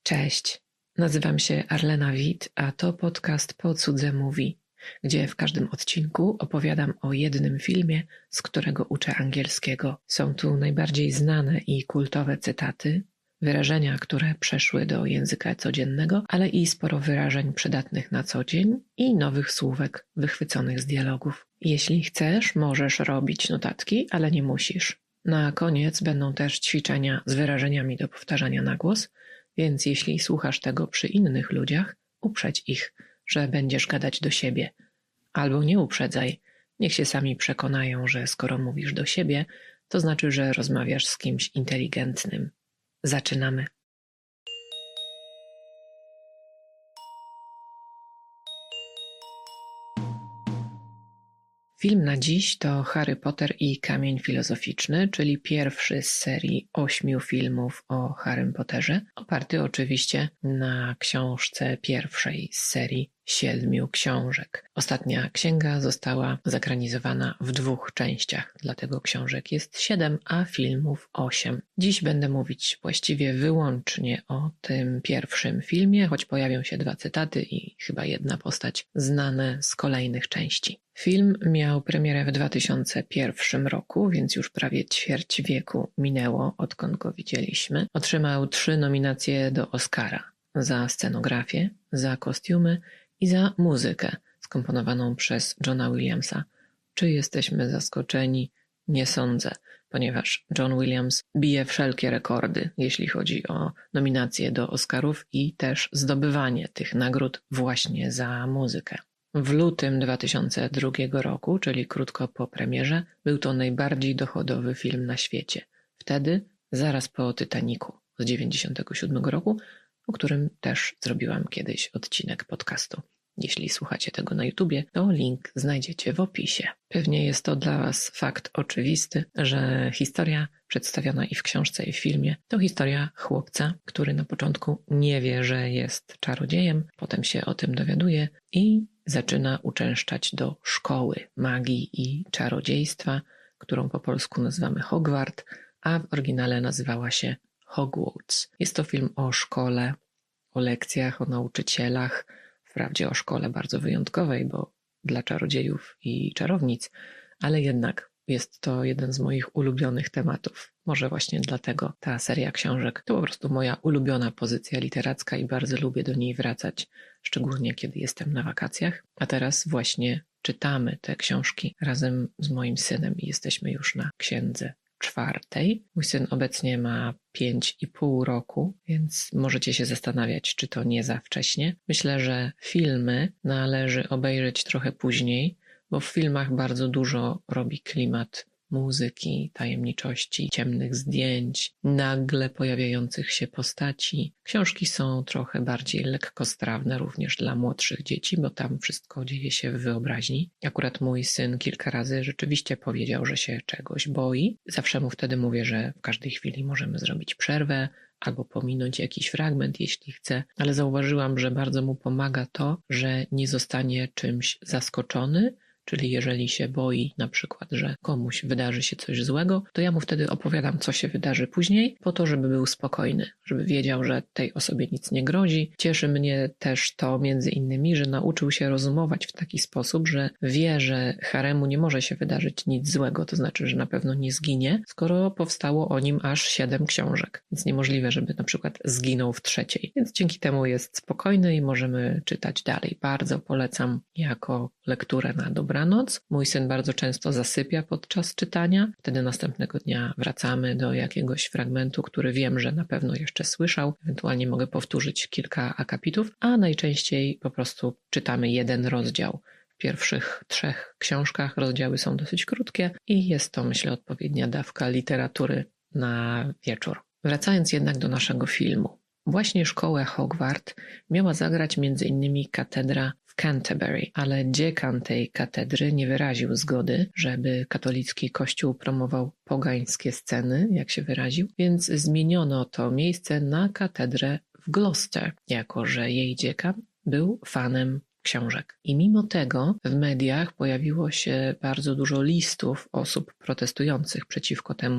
Cześć, nazywam się Arlena Witt, a to podcast Po Cudze Mówi, gdzie w każdym odcinku opowiadam o jednym filmie, z którego uczę angielskiego. Są tu najbardziej znane i kultowe cytaty, wyrażenia, które przeszły do języka codziennego, ale i sporo wyrażeń przydatnych na co dzień i nowych słówek wychwyconych z dialogów. Jeśli chcesz, możesz robić notatki, ale nie musisz. Na koniec będą też ćwiczenia z wyrażeniami do powtarzania na głos, więc jeśli słuchasz tego przy innych ludziach, uprzedź ich, że będziesz gadać do siebie. Albo nie uprzedzaj, niech się sami przekonają, że skoro mówisz do siebie, to znaczy, że rozmawiasz z kimś inteligentnym. Zaczynamy. Film na dziś to Harry Potter i Kamień Filozoficzny, czyli pierwszy z serii 8 filmów o Harrym Potterze, oparty oczywiście na książce pierwszej z serii 7 książek. Ostatnia księga została zekranizowana w 2 częściach, dlatego książek jest 7, a filmów 8. Dziś będę mówić właściwie wyłącznie o tym pierwszym filmie, choć pojawią się 2 cytaty i chyba jedna postać znane z kolejnych części. Film miał premierę w 2001 roku, więc już prawie ćwierć wieku minęło, odkąd go widzieliśmy. Otrzymał 3 nominacje do Oscara za scenografię, za kostiumy i za muzykę skomponowaną przez Johna Williamsa. Czy jesteśmy zaskoczeni? Nie sądzę, ponieważ John Williams bije wszelkie rekordy, jeśli chodzi o nominacje do Oscarów i też zdobywanie tych nagród właśnie za muzykę. W lutym 2002 roku, czyli krótko po premierze, był to najbardziej dochodowy film na świecie. Wtedy, zaraz po Titanicu z 1997 roku, o którym też zrobiłam kiedyś odcinek podcastu. Jeśli słuchacie tego na YouTubie, to link znajdziecie w opisie. Pewnie jest to dla Was fakt oczywisty, że historia przedstawiona i w książce, i w filmie to historia chłopca, który na początku nie wie, że jest czarodziejem, potem się o tym dowiaduje i zaczyna uczęszczać do szkoły magii i czarodziejstwa, którą po polsku nazywamy Hogwart, a w oryginale nazywała się Hogwarts. Jest to film o szkole, o lekcjach, o nauczycielach, wprawdzie o szkole bardzo wyjątkowej, bo dla czarodziejów i czarownic, ale jednak jest to jeden z moich ulubionych tematów. Może właśnie dlatego ta seria książek to po prostu moja ulubiona pozycja literacka i bardzo lubię do niej wracać, szczególnie kiedy jestem na wakacjach. A teraz właśnie czytamy te książki razem z moim synem i jesteśmy już na księdze 4. Mój syn obecnie ma 5,5 roku, więc możecie się zastanawiać, czy to nie za wcześnie. Myślę, że filmy należy obejrzeć trochę później, bo w filmach bardzo dużo robi klimat muzyki, tajemniczości, ciemnych zdjęć, nagle pojawiających się postaci. Książki są trochę bardziej lekkostrawne również dla młodszych dzieci, bo tam wszystko dzieje się w wyobraźni. Akurat mój syn kilka razy rzeczywiście powiedział, że się czegoś boi. Zawsze mu wtedy mówię, że w każdej chwili możemy zrobić przerwę albo pominąć jakiś fragment, jeśli chce, ale zauważyłam, że bardzo mu pomaga to, że nie zostanie czymś zaskoczony. Czyli jeżeli się boi na przykład, że komuś wydarzy się coś złego, to ja mu wtedy opowiadam, co się wydarzy później, po to, żeby był spokojny, żeby wiedział, że tej osobie nic nie grozi. Cieszy mnie też to między innymi, że nauczył się rozumować w taki sposób, że wie, że Haremu nie może się wydarzyć nic złego, to znaczy, że na pewno nie zginie, skoro powstało o nim aż 7 książek. Więc niemożliwe, żeby na przykład zginął w 3. Więc dzięki temu jest spokojny i możemy czytać dalej. Bardzo polecam jako lekturę na dobranoc. Mój syn bardzo często zasypia podczas czytania. Wtedy następnego dnia wracamy do jakiegoś fragmentu, który wiem, że na pewno jeszcze słyszał. Ewentualnie mogę powtórzyć kilka akapitów, a najczęściej po prostu czytamy jeden rozdział. W pierwszych 3 książkach rozdziały są dosyć krótkie i jest to, myślę, odpowiednia dawka literatury na wieczór. Wracając jednak do naszego filmu. Właśnie szkołę Hogwart miała zagrać m.in. katedra w Canterbury, ale dziekan tej katedry nie wyraził zgody, żeby katolicki kościół promował pogańskie sceny, jak się wyraził, więc zmieniono to miejsce na katedrę w Gloucester, jako że jej dziekan był fanem książek. I mimo tego w mediach pojawiło się bardzo dużo listów osób protestujących przeciwko temu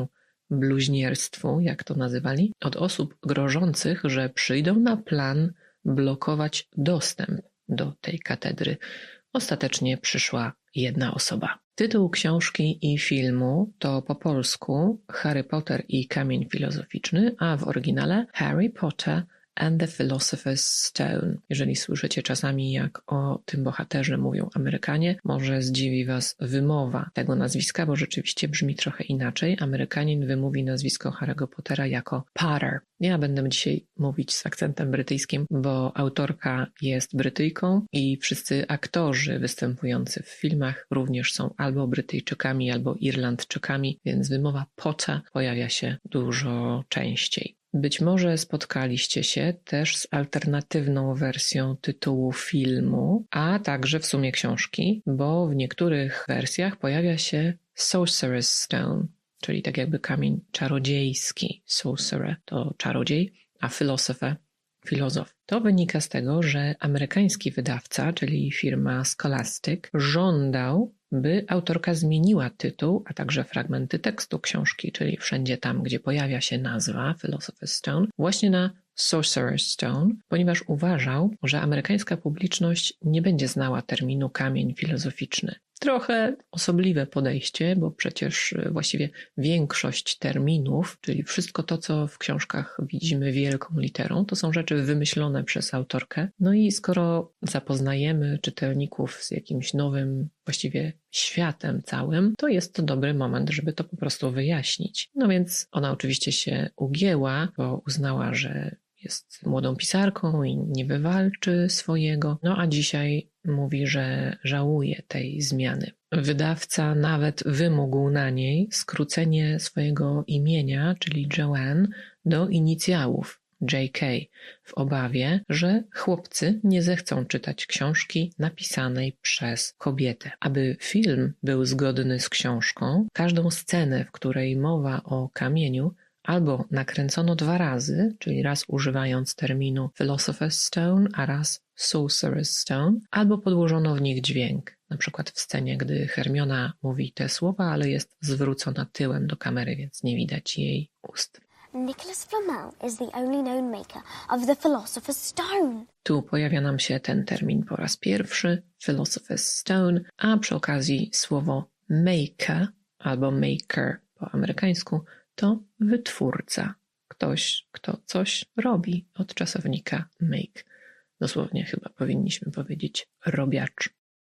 bluźnierstwu, jak to nazywali, od osób grożących, że przyjdą na plan blokować dostęp do tej katedry. Ostatecznie przyszła jedna osoba. Tytuł książki i filmu to po polsku Harry Potter i Kamień Filozoficzny, a w oryginale Harry Potter and the Philosopher's Stone. Jeżeli słyszycie czasami, jak o tym bohaterze mówią Amerykanie, może zdziwi Was wymowa tego nazwiska, bo rzeczywiście brzmi trochę inaczej. Amerykanin wymówi nazwisko Harry'ego Pottera jako Potter. Ja będę dzisiaj mówić z akcentem brytyjskim, bo autorka jest Brytyjką i wszyscy aktorzy występujący w filmach również są albo Brytyjczykami, albo Irlandczykami, więc wymowa Potter pojawia się dużo częściej. Być może spotkaliście się też z alternatywną wersją tytułu filmu, a także w sumie książki, bo w niektórych wersjach pojawia się Sorcerer's Stone, czyli tak jakby kamień czarodziejski. Sorcerer to czarodziej, a philosopher filozof. To wynika z tego, że amerykański wydawca, czyli firma Scholastic, żądał, by autorka zmieniła tytuł, a także fragmenty tekstu książki, czyli wszędzie tam, gdzie pojawia się nazwa Philosopher's Stone, właśnie na Sorcerer's Stone, ponieważ uważał, że amerykańska publiczność nie będzie znała terminu kamień filozoficzny. Trochę osobliwe podejście, bo przecież właściwie większość terminów, czyli wszystko to, co w książkach widzimy wielką literą, to są rzeczy wymyślone przez autorkę. No i skoro zapoznajemy czytelników z jakimś nowym, właściwie światem całym, to jest to dobry moment, żeby to po prostu wyjaśnić. No więc ona oczywiście się ugięła, bo uznała, że jest młodą pisarką i nie wywalczy swojego, no a dzisiaj mówi, że żałuje tej zmiany. Wydawca nawet wymógł na niej skrócenie swojego imienia, czyli Joanne, do inicjałów JK, w obawie, że chłopcy nie zechcą czytać książki napisanej przez kobietę. Aby film był zgodny z książką, każdą scenę, w której mowa o kamieniu, albo nakręcono 2 razy, czyli raz używając terminu Philosopher's Stone, a raz Sorcerer's Stone, albo podłożono w nich dźwięk. Na przykład w scenie, gdy Hermiona mówi te słowa, ale jest zwrócona tyłem do kamery, więc nie widać jej ust. Nicholas Flamel is the only known maker of the Philosopher's Stone. Tu pojawia nam się ten termin po raz pierwszy, Philosopher's Stone, a przy okazji słowo maker albo maker po amerykańsku to wytwórca. Ktoś, kto coś robi, od czasownika make. Dosłownie chyba powinniśmy powiedzieć robiacz.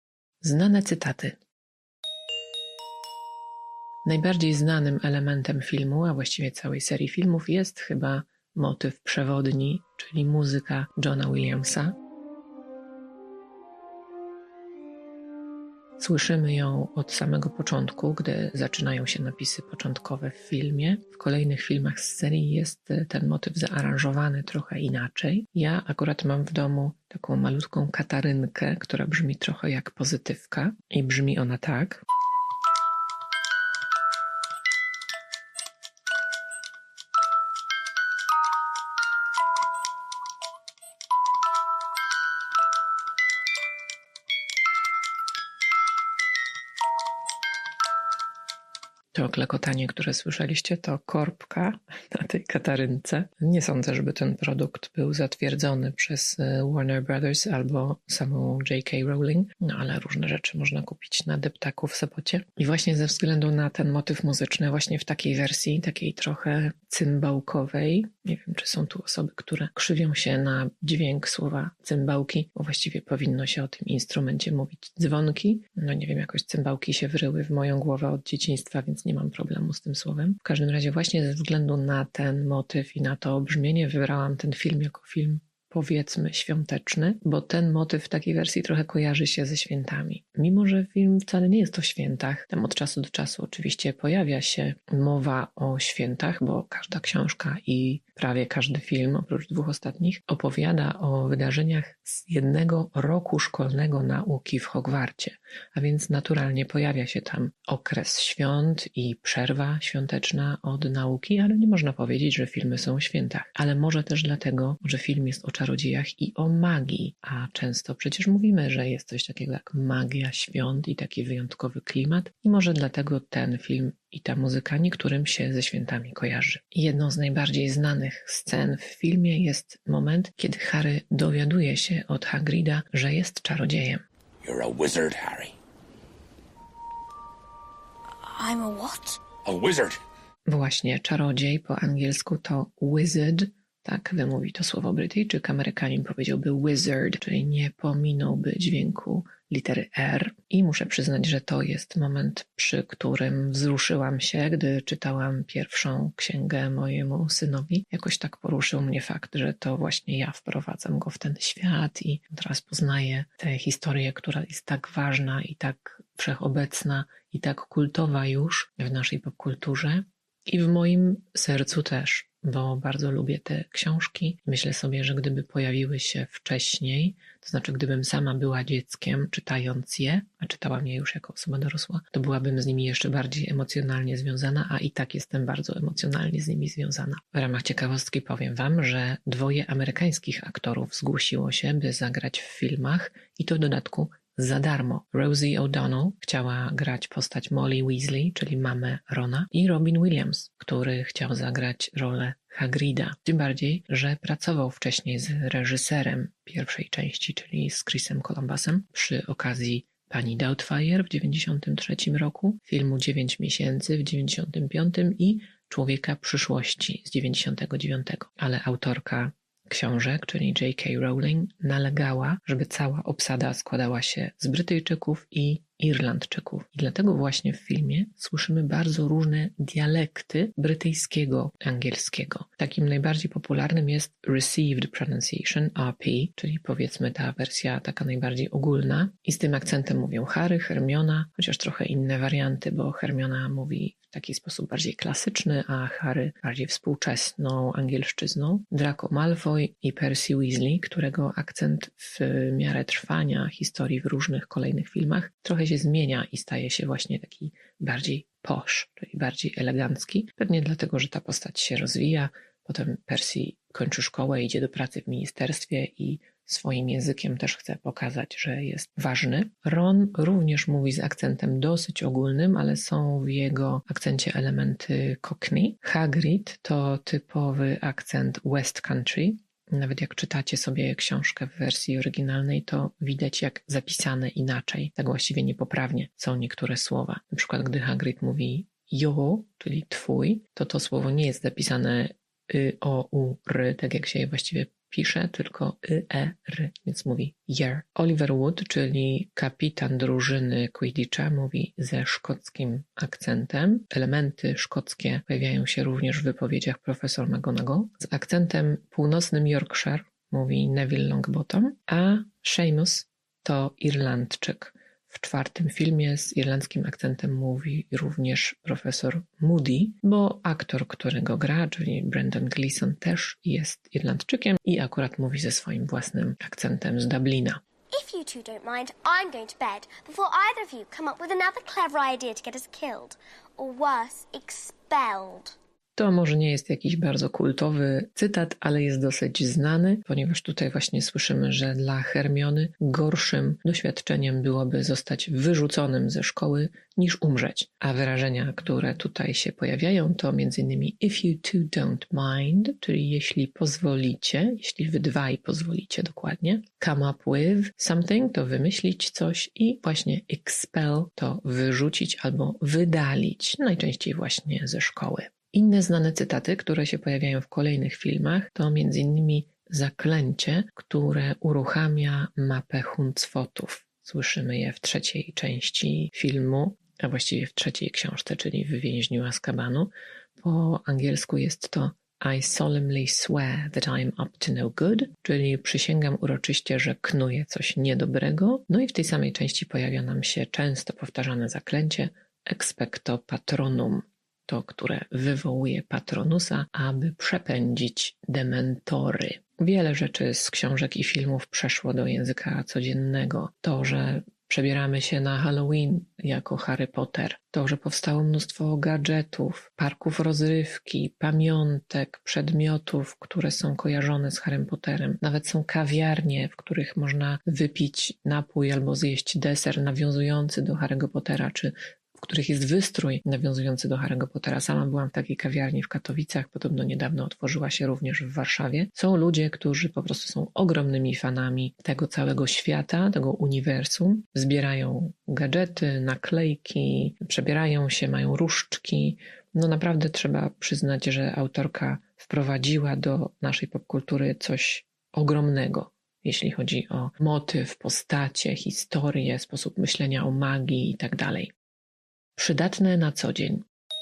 Znane cytaty. Najbardziej znanym elementem filmu, a właściwie całej serii filmów, jest chyba motyw przewodni, czyli muzyka Johna Williamsa. Słyszymy ją od samego początku, gdy zaczynają się napisy początkowe w filmie. W kolejnych filmach z serii jest ten motyw zaaranżowany trochę inaczej. Ja akurat mam w domu taką malutką katarynkę, która brzmi trochę jak pozytywka i brzmi ona tak. To klekotanie, które słyszeliście, to korbka na tej katarynce. Nie sądzę, żeby ten produkt był zatwierdzony przez Warner Brothers albo samą J.K. Rowling, no ale różne rzeczy można kupić na deptaku w Sopocie. I właśnie ze względu na ten motyw muzyczny, właśnie w takiej wersji, takiej trochę cymbałkowej, nie wiem, czy są tu osoby, które krzywią się na dźwięk słowa cymbałki, bo właściwie powinno się o tym instrumencie mówić dzwonki. No nie wiem, jakoś cymbałki się wryły w moją głowę od dzieciństwa, więc nie mam problemu z tym słowem. W każdym razie właśnie ze względu na ten motyw i na to brzmienie wybrałam ten film jako film, powiedzmy, świąteczny, bo ten motyw w takiej wersji trochę kojarzy się ze świętami. Mimo że film wcale nie jest o świętach, tam od czasu do czasu oczywiście pojawia się mowa o świętach, bo każda książka i prawie każdy film, oprócz 2 ostatnich, opowiada o wydarzeniach z jednego roku szkolnego nauki w Hogwarcie, a więc naturalnie pojawia się tam okres świąt i przerwa świąteczna od nauki, ale nie można powiedzieć, że filmy są o świętach. Ale może też dlatego, że film jest o czarodziejach i o magii, a często przecież mówimy, że jest coś takiego jak magia świąt i taki wyjątkowy klimat i może dlatego ten film i ta muzyka niektórym się ze świętami kojarzy. Jedną z najbardziej znanych scen w filmie jest moment, kiedy Harry dowiaduje się od Hagrida, że jest czarodziejem. You're a wizard, Harry. I'm a what? A wizard. Właśnie, czarodziej po angielsku to wizard, tak wymówi to słowo Brytyjczyk, Amerykanin powiedziałby wizard, czyli nie pominąłby dźwięku litery R. I muszę przyznać, że to jest moment, przy którym wzruszyłam się, gdy czytałam pierwszą księgę mojemu synowi. Jakoś tak poruszył mnie fakt, że to właśnie ja wprowadzam go w ten świat i teraz poznaję tę historię, która jest tak ważna i tak wszechobecna i tak kultowa już w naszej popkulturze. I w moim sercu też, bo bardzo lubię te książki. Myślę sobie, że gdyby pojawiły się wcześniej, to znaczy gdybym sama była dzieckiem czytając je, a czytałam je już jako osoba dorosła, to byłabym z nimi jeszcze bardziej emocjonalnie związana, a i tak jestem bardzo emocjonalnie z nimi związana. W ramach ciekawostki powiem wam, że 2 amerykańskich aktorów zgłosiło się, by zagrać w filmach i to w dodatku za darmo. Rosie O'Donnell chciała grać postać Molly Weasley, czyli mamę Rona, i Robin Williams, który chciał zagrać rolę Hagrida. Tym bardziej, że pracował wcześniej z reżyserem pierwszej części, czyli z Chrisem Columbusem, przy okazji Pani Doubtfire w 1993 roku, filmu 9 miesięcy w 1995 i Człowieka przyszłości z 1999. Ale autorka książek, czyli J.K. Rowling, nalegała, żeby cała obsada składała się z Brytyjczyków i Irlandczyków. I dlatego właśnie w filmie słyszymy bardzo różne dialekty brytyjskiego angielskiego. Takim najbardziej popularnym jest Received Pronunciation, RP, czyli powiedzmy ta wersja taka najbardziej ogólna. I z tym akcentem mówią Harry, Hermiona, chociaż trochę inne warianty, bo Hermiona mówi w taki sposób bardziej klasyczny, a Harry bardziej współczesną angielszczyzną. Draco Malfoy i Percy Weasley, którego akcent w miarę trwania historii w różnych kolejnych filmach trochę się zmienia i staje się właśnie taki bardziej posh, czyli bardziej elegancki. Pewnie dlatego, że ta postać się rozwija. Potem Percy kończy szkołę, idzie do pracy w ministerstwie i swoim językiem też chce pokazać, że jest ważny. Ron również mówi z akcentem dosyć ogólnym, ale są w jego akcencie elementy Cockney. Hagrid to typowy akcent West Country. Nawet jak czytacie sobie książkę w wersji oryginalnej, to widać jak zapisane inaczej, tak właściwie niepoprawnie są niektóre słowa. Na przykład gdy Hagrid mówi jo, czyli twój, to słowo nie jest zapisane o-u-r, tak jak się je właściwie pisze, tylko y-e-r, więc mówi year. Oliver Wood, czyli kapitan drużyny Quidditcha, mówi ze szkockim akcentem. Elementy szkockie pojawiają się również w wypowiedziach profesor McGonagall. Z akcentem północnym Yorkshire mówi Neville Longbottom, a Seamus to Irlandczyk. W 4. filmie z irlandzkim akcentem mówi również profesor Moody, bo aktor, który go gra, czyli Brendan Gleeson, też jest Irlandczykiem i akurat mówi ze swoim własnym akcentem z Dublina. If you two don't mind, I'm going to bed before either of you come up with another clever idea to get us killed. Or worse, expelled. To może nie jest jakiś bardzo kultowy cytat, ale jest dosyć znany, ponieważ tutaj właśnie słyszymy, że dla Hermiony gorszym doświadczeniem byłoby zostać wyrzuconym ze szkoły niż umrzeć. A wyrażenia, które tutaj się pojawiają, to m.in. if you two don't mind, czyli jeśli pozwolicie, jeśli wy dwaj pozwolicie dokładnie, come up with something to wymyślić coś i właśnie expel to wyrzucić albo wydalić, najczęściej właśnie ze szkoły. Inne znane cytaty, które się pojawiają w kolejnych filmach, to m.in. zaklęcie, które uruchamia mapę Huncwotów. Słyszymy je w 3. części filmu, a właściwie w 3. książce, czyli w Więźniu Azkabanu. Po angielsku jest to I solemnly swear that I am up to no good, czyli przysięgam uroczyście, że knuję coś niedobrego. No i w tej samej części pojawia nam się często powtarzane zaklęcie expecto patronum, to, które wywołuje Patronusa, aby przepędzić dementory. Wiele rzeczy z książek i filmów przeszło do języka codziennego. To, że przebieramy się na Halloween jako Harry Potter. To, że powstało mnóstwo gadżetów, parków rozrywki, pamiątek, przedmiotów, które są kojarzone z Harrym Potterem. Nawet są kawiarnie, w których można wypić napój albo zjeść deser nawiązujący do Harry'ego Pottera, czy w których jest wystrój nawiązujący do Harry'ego Pottera. Sama byłam w takiej kawiarni w Katowicach, podobno niedawno otworzyła się również w Warszawie. Są ludzie, którzy po prostu są ogromnymi fanami tego całego świata, tego uniwersum. Zbierają gadżety, naklejki, przebierają się, mają różdżki. No naprawdę trzeba przyznać, że autorka wprowadziła do naszej popkultury coś ogromnego, jeśli chodzi o motyw, postacie, historię, sposób myślenia o magii i tak dalej. Przydatne na co dzień.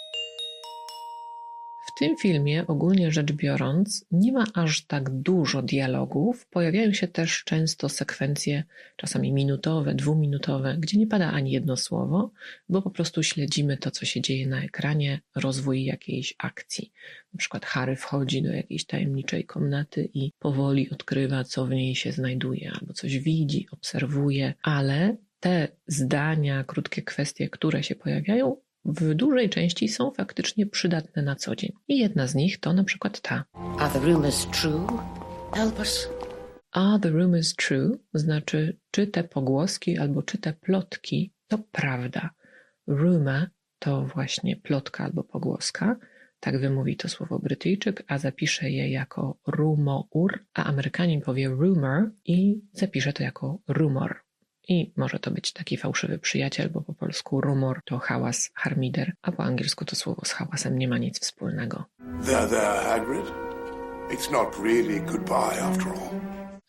W tym filmie, ogólnie rzecz biorąc, nie ma aż tak dużo dialogów. Pojawiają się też często sekwencje, czasami minutowe, 2-minutowe, gdzie nie pada ani jedno słowo, bo po prostu śledzimy to, co się dzieje na ekranie, rozwój jakiejś akcji. Na przykład Harry wchodzi do jakiejś tajemniczej komnaty i powoli odkrywa, co w niej się znajduje, albo coś widzi, obserwuje, ale te zdania, krótkie kwestie, które się pojawiają, w dużej części są faktycznie przydatne na co dzień. I jedna z nich to na przykład ta. Are the rumors true? Help us. Are the rumors true? Znaczy, czy te pogłoski albo czy te plotki to prawda. Rumor to właśnie plotka albo pogłoska. Tak wymówi to słowo Brytyjczyk, a zapisze je jako rumour, a Amerykanin powie rumor i zapisze to jako rumor. I może to być taki fałszywy przyjaciel, bo po polsku rumor to hałas, harmider, a po angielsku to słowo z hałasem nie ma nic wspólnego. There, Hagrid. It's not really goodbye after all.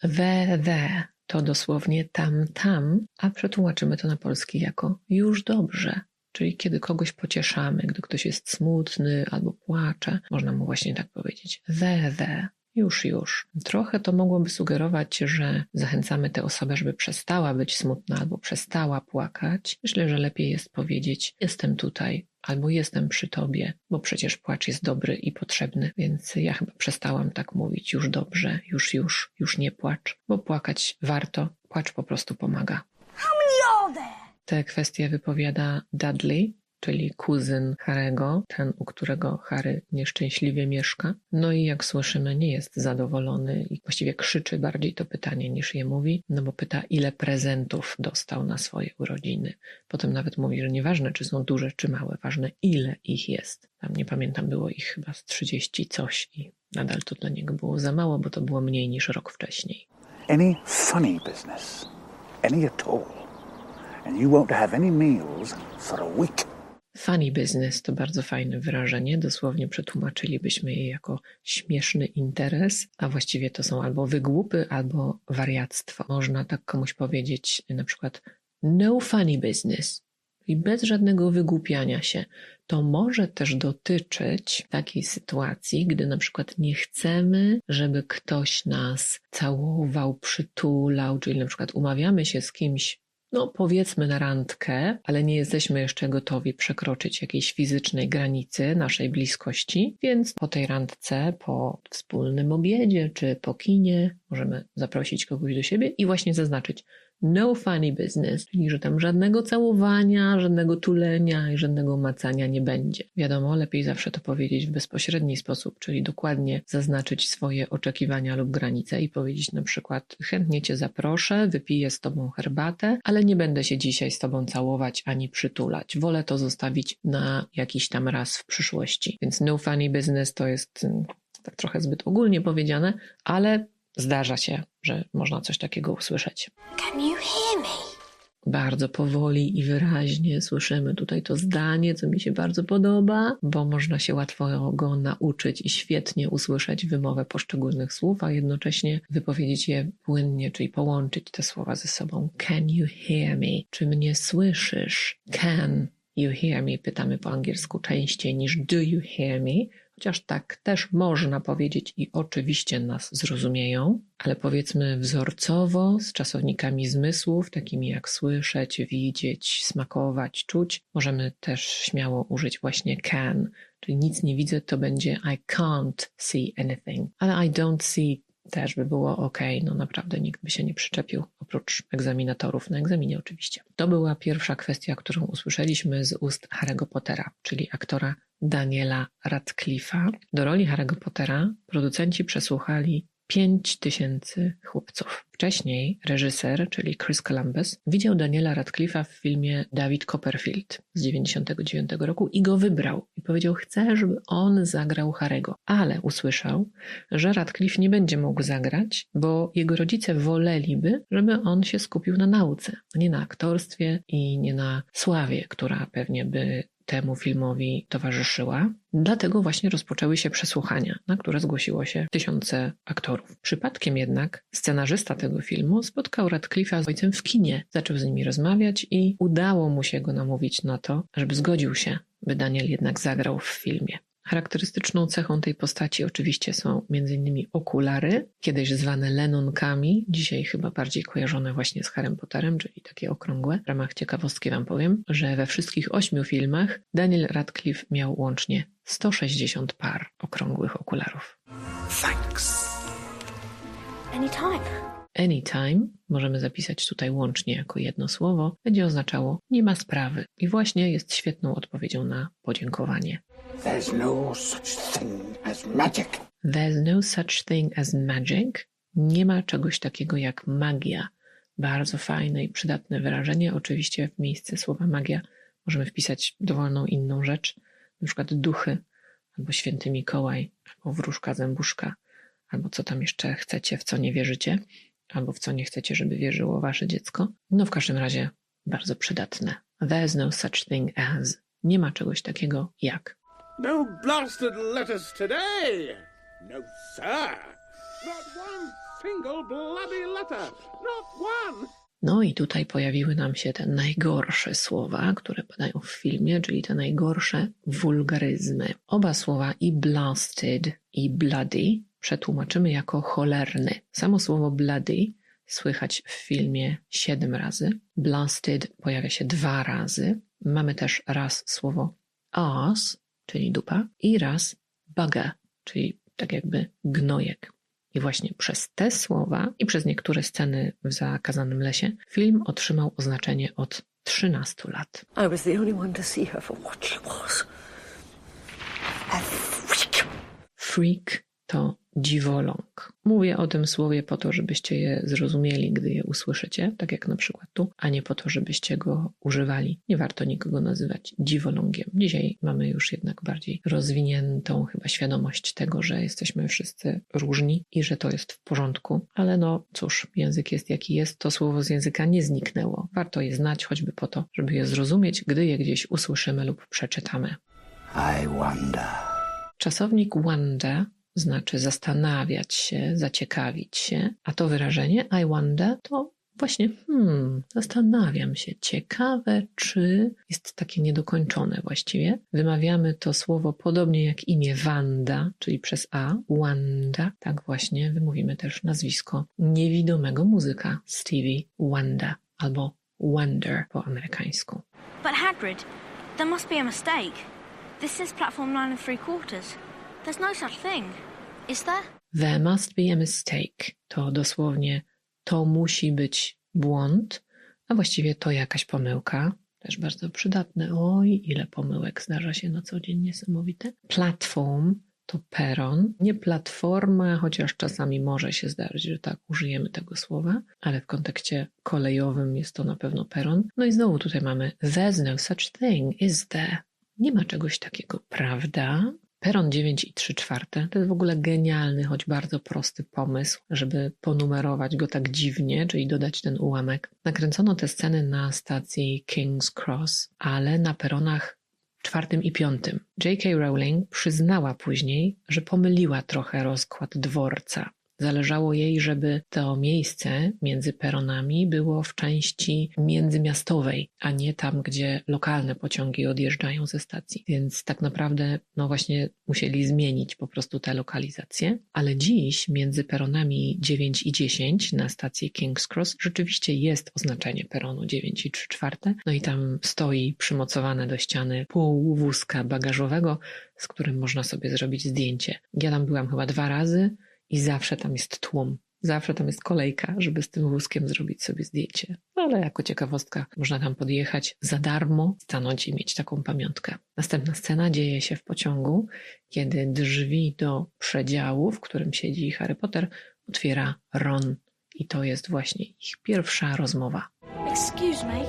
There to dosłownie tam, a przetłumaczymy to na polski jako już dobrze. Czyli kiedy kogoś pocieszamy, gdy ktoś jest smutny albo płacze, można mu właśnie tak powiedzieć. There. Już. Trochę to mogłoby sugerować, że zachęcamy tę osobę, żeby przestała być smutna albo przestała płakać. Myślę, że lepiej jest powiedzieć jestem tutaj albo jestem przy tobie, bo przecież płacz jest dobry i potrzebny, więc ja chyba przestałam tak mówić już dobrze, już nie płacz, bo płakać warto, płacz po prostu pomaga. How many are there? Te kwestie wypowiada Dudley, czyli kuzyn Harry'ego, ten, u którego Harry nieszczęśliwie mieszka. No i jak słyszymy, nie jest zadowolony i właściwie krzyczy bardziej to pytanie niż je mówi, no bo pyta, ile prezentów dostał na swoje urodziny. Potem nawet mówi, że nieważne, czy są duże, czy małe, ważne, ile ich jest. Tam nie pamiętam, było ich chyba z 30 coś i nadal to dla niego było za mało, bo to było mniej niż rok wcześniej. Any funny business, any at all, and you won't have any meals for a week. Funny business to bardzo fajne wyrażenie, dosłownie przetłumaczylibyśmy je jako śmieszny interes, a właściwie to są albo wygłupy, albo wariactwo. Można tak komuś powiedzieć na przykład no funny business i bez żadnego wygłupiania się. To może też dotyczyć takiej sytuacji, gdy na przykład nie chcemy, żeby ktoś nas całował, przytulał, czyli na przykład umawiamy się z kimś, no powiedzmy na randkę, ale nie jesteśmy jeszcze gotowi przekroczyć jakiejś fizycznej granicy naszej bliskości, więc po tej randce, po wspólnym obiedzie czy po kinie możemy zaprosić kogoś do siebie i właśnie zaznaczyć no funny business, czyli że tam żadnego całowania, żadnego tulenia i żadnego macania nie będzie. Wiadomo, lepiej zawsze to powiedzieć w bezpośredni sposób, czyli dokładnie zaznaczyć swoje oczekiwania lub granice i powiedzieć na przykład chętnie cię zaproszę, wypiję z tobą herbatę, ale nie będę się dzisiaj z tobą całować ani przytulać. Wolę to zostawić na jakiś tam raz w przyszłości. Więc no funny business to jest tak trochę zbyt ogólnie powiedziane, ale zdarza się, że można coś takiego usłyszeć. Can you hear me? Bardzo powoli i wyraźnie słyszymy tutaj to zdanie, co mi się bardzo podoba, bo można się łatwo go nauczyć i świetnie usłyszeć wymowę poszczególnych słów, a jednocześnie wypowiedzieć je płynnie, czyli połączyć te słowa ze sobą. Can you hear me? Czy mnie słyszysz? Can you hear me? Pytamy po angielsku częściej niż do you hear me? Chociaż tak też można powiedzieć i oczywiście nas zrozumieją, ale powiedzmy wzorcowo, z czasownikami zmysłów, takimi jak słyszeć, widzieć, smakować, czuć, możemy też śmiało użyć właśnie can, czyli nic nie widzę, to będzie I can't see anything, ale I don't see też by było ok, no naprawdę nikt by się nie przyczepił, oprócz egzaminatorów na egzaminie oczywiście. To była pierwsza kwestia, którą usłyszeliśmy z ust Harry'ego Pottera, czyli aktora Daniela Radcliffe'a. Do roli Harry'ego Pottera producenci przesłuchali 5000 chłopców. Wcześniej reżyser, czyli Chris Columbus, widział Daniela Radcliffe'a w filmie David Copperfield z 1999 roku i go wybrał. I powiedział, chcę, żeby on zagrał Harry'ego. Ale usłyszał, że Radcliffe nie będzie mógł zagrać, bo jego rodzice woleliby, żeby on się skupił na nauce, a nie na aktorstwie i nie na sławie, która pewnie by temu filmowi towarzyszyła. Dlatego właśnie rozpoczęły się przesłuchania, na które zgłosiło się 1000 aktorów. Przypadkiem jednak scenarzysta tego filmu spotkał Radcliffe'a z ojcem w kinie. Zaczął z nimi rozmawiać i udało mu się go namówić na to, żeby zgodził się, by Daniel jednak zagrał w filmie. Charakterystyczną cechą tej postaci oczywiście są m.in. okulary, kiedyś zwane lenonkami, dzisiaj chyba bardziej kojarzone właśnie z Harrym Potterem, czyli takie okrągłe. W ramach ciekawostki wam powiem, że we wszystkich 8 filmach Daniel Radcliffe miał łącznie 160 par okrągłych okularów. Thanks. Anytime. Anytime, możemy zapisać tutaj łącznie jako jedno słowo, będzie oznaczało nie ma sprawy i właśnie jest świetną odpowiedzią na podziękowanie. There's no such thing as magic. There's no such thing as magic. Nie ma czegoś takiego jak magia. Bardzo fajne i przydatne wyrażenie. Oczywiście w miejsce słowa magia możemy wpisać dowolną inną rzecz, na przykład duchy, albo święty Mikołaj, albo wróżka zębuszka, albo co tam jeszcze chcecie, w co nie wierzycie, albo w co nie chcecie, żeby wierzyło wasze dziecko. No w każdym razie bardzo przydatne. There's no such thing as. Nie ma czegoś takiego jak. No blasted letters today! No, sir! Not one single bloody letter! Not one! No i tutaj pojawiły nam się te najgorsze słowa, które padają w filmie, czyli te najgorsze wulgaryzmy. Oba słowa i blasted i bloody przetłumaczymy jako cholerny. Samo słowo bloody słychać w filmie 7 razy. Blasted pojawia się 2 razy. Mamy też raz słowo ass, czyli dupa, i raz bugger, czyli tak jakby gnojek. I właśnie przez te słowa i przez niektóre sceny w Zakazanym lesie film otrzymał oznaczenie od 13 lat. I was the only one to see her for what she was. A freak. Freak to dziwoląg. Mówię o tym słowie po to, żebyście je zrozumieli, gdy je usłyszycie, tak jak na przykład tu, a nie po to, żebyście go używali. Nie warto nikogo nazywać dziwolągiem. Dzisiaj mamy już jednak bardziej rozwiniętą chyba świadomość tego, że jesteśmy wszyscy różni i że to jest w porządku. Ale no cóż, język jest jaki jest, to słowo z języka nie zniknęło. Warto je znać choćby po to, żeby je zrozumieć, gdy je gdzieś usłyszymy lub przeczytamy. I wonder. Czasownik wonder znaczy zastanawiać się, zaciekawić się, a to wyrażenie I wonder to właśnie zastanawiam się. Ciekawe, czy jest takie niedokończone właściwie. Wymawiamy to słowo podobnie jak imię Wanda, czyli przez A, Wanda. Tak właśnie wymówimy też nazwisko niewidomego muzyka Stevie Wonder albo Wonder po amerykańsku. But Hagrid, there must be a mistake. This is platform 9 3/4. There's no such thing. Is there? There must be a mistake. To dosłownie to musi być błąd, a właściwie to jakaś pomyłka. Też bardzo przydatne. Oj, ile pomyłek zdarza się na co dzień, niesamowite. Platform to peron, nie platforma, chociaż czasami może się zdarzyć, że tak użyjemy tego słowa, ale w kontekście kolejowym jest to na pewno peron. No i znowu tutaj mamy there's no such thing, is there? Nie ma czegoś takiego, prawda? Peron 9 3/4 to jest w ogóle genialny, choć bardzo prosty pomysł, żeby ponumerować go tak dziwnie, czyli dodać ten ułamek. Nakręcono te sceny na stacji King's Cross, ale na peronach 4 i 5. J.K. Rowling przyznała później, że pomyliła trochę rozkład dworca. Zależało jej, żeby to miejsce między peronami było w części międzymiastowej, a nie tam, gdzie lokalne pociągi odjeżdżają ze stacji. Więc tak naprawdę, no właśnie musieli zmienić po prostu tę lokalizację. Ale dziś między peronami 9 i 10 na stacji King's Cross rzeczywiście jest oznaczenie peronu 9 i 3/4. No i tam stoi przymocowane do ściany pół wózka bagażowego, z którym można sobie zrobić zdjęcie. Ja tam byłam chyba 2 razy. I zawsze tam jest tłum, zawsze tam jest kolejka, żeby z tym wózkiem zrobić sobie zdjęcie. Ale jako ciekawostka można tam podjechać za darmo, stanąć i mieć taką pamiątkę. Następna scena dzieje się w pociągu, kiedy drzwi do przedziału, w którym siedzi Harry Potter, otwiera Ron i to jest właśnie ich pierwsza rozmowa. Excuse me.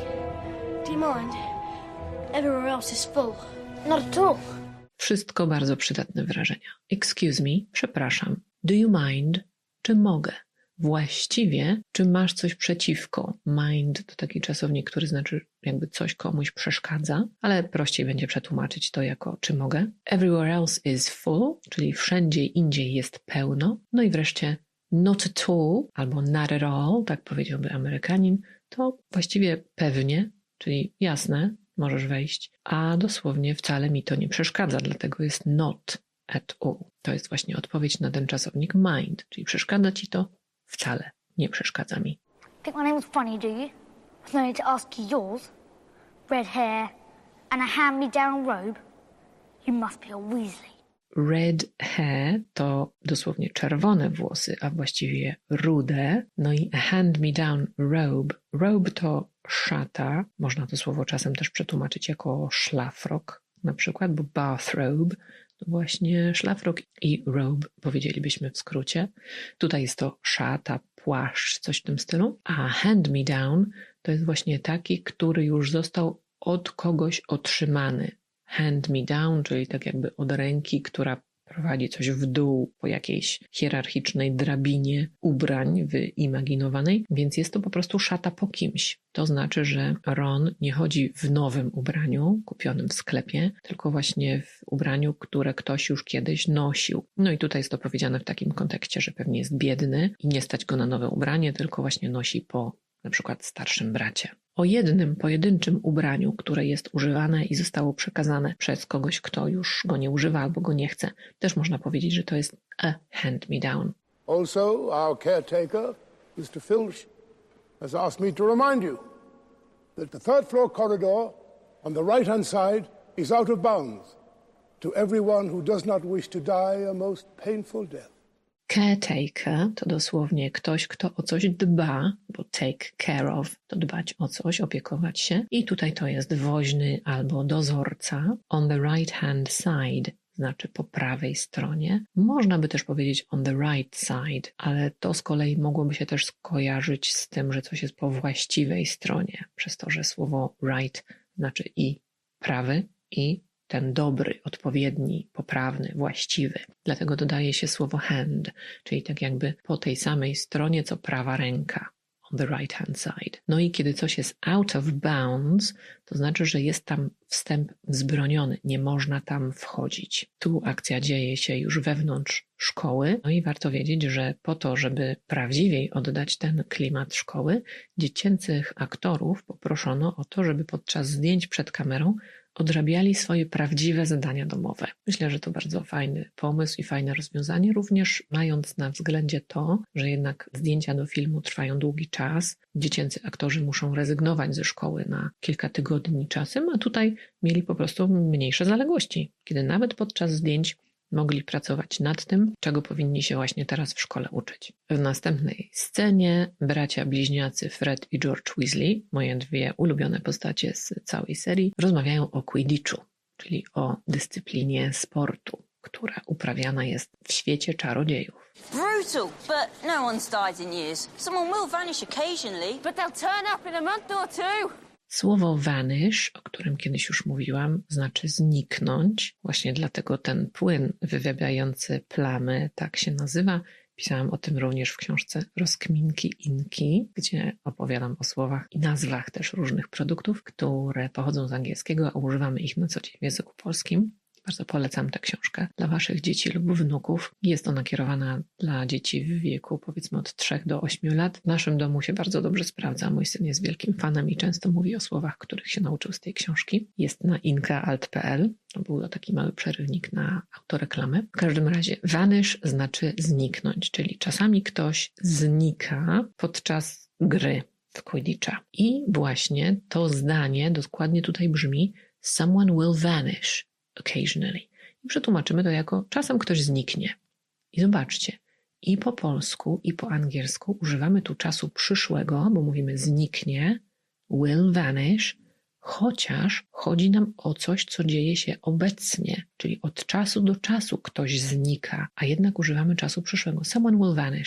Do you mind? Everywhere else is full. Not at all. Wszystko bardzo przydatne wyrażenia. Excuse me, przepraszam. Do you mind? Czy mogę? Właściwie, czy masz coś przeciwko? Mind to taki czasownik, który znaczy jakby coś komuś przeszkadza, ale prościej będzie przetłumaczyć to jako czy mogę. Everywhere else is full, czyli wszędzie indziej jest pełno. No i wreszcie not at all albo not at all, tak powiedziałby Amerykanin, to właściwie pewnie, czyli jasne, możesz wejść, a dosłownie wcale mi to nie przeszkadza, dlatego jest not at all. To jest właśnie odpowiedź na ten czasownik mind, czyli przeszkadza ci to? Wcale nie przeszkadza mi. Think my name was funny, do you? With no need to ask you yours. Red hair and a hand-me-down robe. You must be a Weasley. Red hair to dosłownie czerwone włosy, a właściwie rude. No i a hand-me-down robe. Robe to szata. Można to słowo czasem też przetłumaczyć jako szlafrok na przykład, bo bathrobe to właśnie szlafrok i robe powiedzielibyśmy w skrócie. Tutaj jest to szata, płaszcz, coś w tym stylu. A hand-me-down to jest właśnie taki, który już został od kogoś otrzymany. Hand-me-down, czyli tak jakby od ręki, która prowadzi coś w dół po jakiejś hierarchicznej drabinie ubrań wyimaginowanej, więc jest to po prostu szata po kimś. To znaczy, że Ron nie chodzi w nowym ubraniu kupionym w sklepie, tylko właśnie w ubraniu, które ktoś już kiedyś nosił. No i tutaj jest to powiedziane w takim kontekście, że pewnie jest biedny i nie stać go na nowe ubranie, tylko właśnie nosi po na przykład starszym bracie. O jednym pojedynczym ubraniu, które jest używane i zostało przekazane przez kogoś, kto już go nie używa albo go nie chce, też można powiedzieć, że to jest a hand-me-down. Also, our caretaker, Mr. Filch, has asked me to remind you that the third floor corridor on the right-hand side is out of bounds to everyone who does not wish to die a most painful death. Caretaker to dosłownie ktoś, kto o coś dba, bo take care of to dbać o coś, opiekować się. I tutaj to jest woźny albo dozorca. On the right hand side znaczy po prawej stronie. Można by też powiedzieć on the right side, ale to z kolei mogłoby się też skojarzyć z tym, że coś jest po właściwej stronie, przez to, że słowo right znaczy i prawy, i ten dobry, odpowiedni, poprawny, właściwy. Dlatego dodaje się słowo hand, czyli tak jakby po tej samej stronie, co prawa ręka. On the right hand side. No i kiedy coś jest out of bounds, to znaczy, że jest tam wstęp wzbroniony, nie można tam wchodzić. Tu akcja dzieje się już wewnątrz szkoły, no i warto wiedzieć, że po to, żeby prawdziwiej oddać ten klimat szkoły, dziecięcych aktorów poproszono o to, żeby podczas zdjęć przed kamerą odrabiali swoje prawdziwe zadania domowe. Myślę, że to bardzo fajny pomysł i fajne rozwiązanie, również mając na względzie to, że jednak zdjęcia do filmu trwają długi czas, dziecięcy aktorzy muszą rezygnować ze szkoły na kilka tygodni czasem, a tutaj mieli po prostu mniejsze zaległości, kiedy nawet podczas zdjęć mogli pracować nad tym, czego powinni się właśnie teraz w szkole uczyć. W następnej scenie bracia bliźniacy Fred i George Weasley, moje dwie ulubione postacie z całej serii, rozmawiają o Quidditchu, czyli o dyscyplinie sportu, która uprawiana jest w świecie czarodziejów. Brutal, but no one's died in years. Someone will vanish occasionally. But they'll turn up in a month or two. Słowo vanish, o którym kiedyś już mówiłam, znaczy zniknąć. Właśnie dlatego ten płyn wywiabiający plamy tak się nazywa. Pisałam o tym również w książce Rozkminki Inki, gdzie opowiadam o słowach i nazwach też różnych produktów, które pochodzą z angielskiego, a używamy ich na co dzień w języku polskim. Bardzo polecam tę książkę dla waszych dzieci lub wnuków. Jest ona kierowana dla dzieci w wieku powiedzmy od 3 do 8 lat. W naszym domu się bardzo dobrze sprawdza. Mój syn jest wielkim fanem i często mówi o słowach, których się nauczył z tej książki. Jest na inkaalt.pl. To był to taki mały przerywnik na autoreklamę. W każdym razie vanish znaczy zniknąć, czyli czasami ktoś znika podczas gry w Quidditcha. I właśnie to zdanie dokładnie tutaj brzmi someone will vanish occasionally. I przetłumaczymy to jako czasem ktoś zniknie. I zobaczcie, i po polsku, i po angielsku używamy tu czasu przyszłego, bo mówimy zniknie, will vanish, chociaż chodzi nam o coś, co dzieje się obecnie, czyli od czasu do czasu ktoś znika, a jednak używamy czasu przyszłego. Someone will vanish.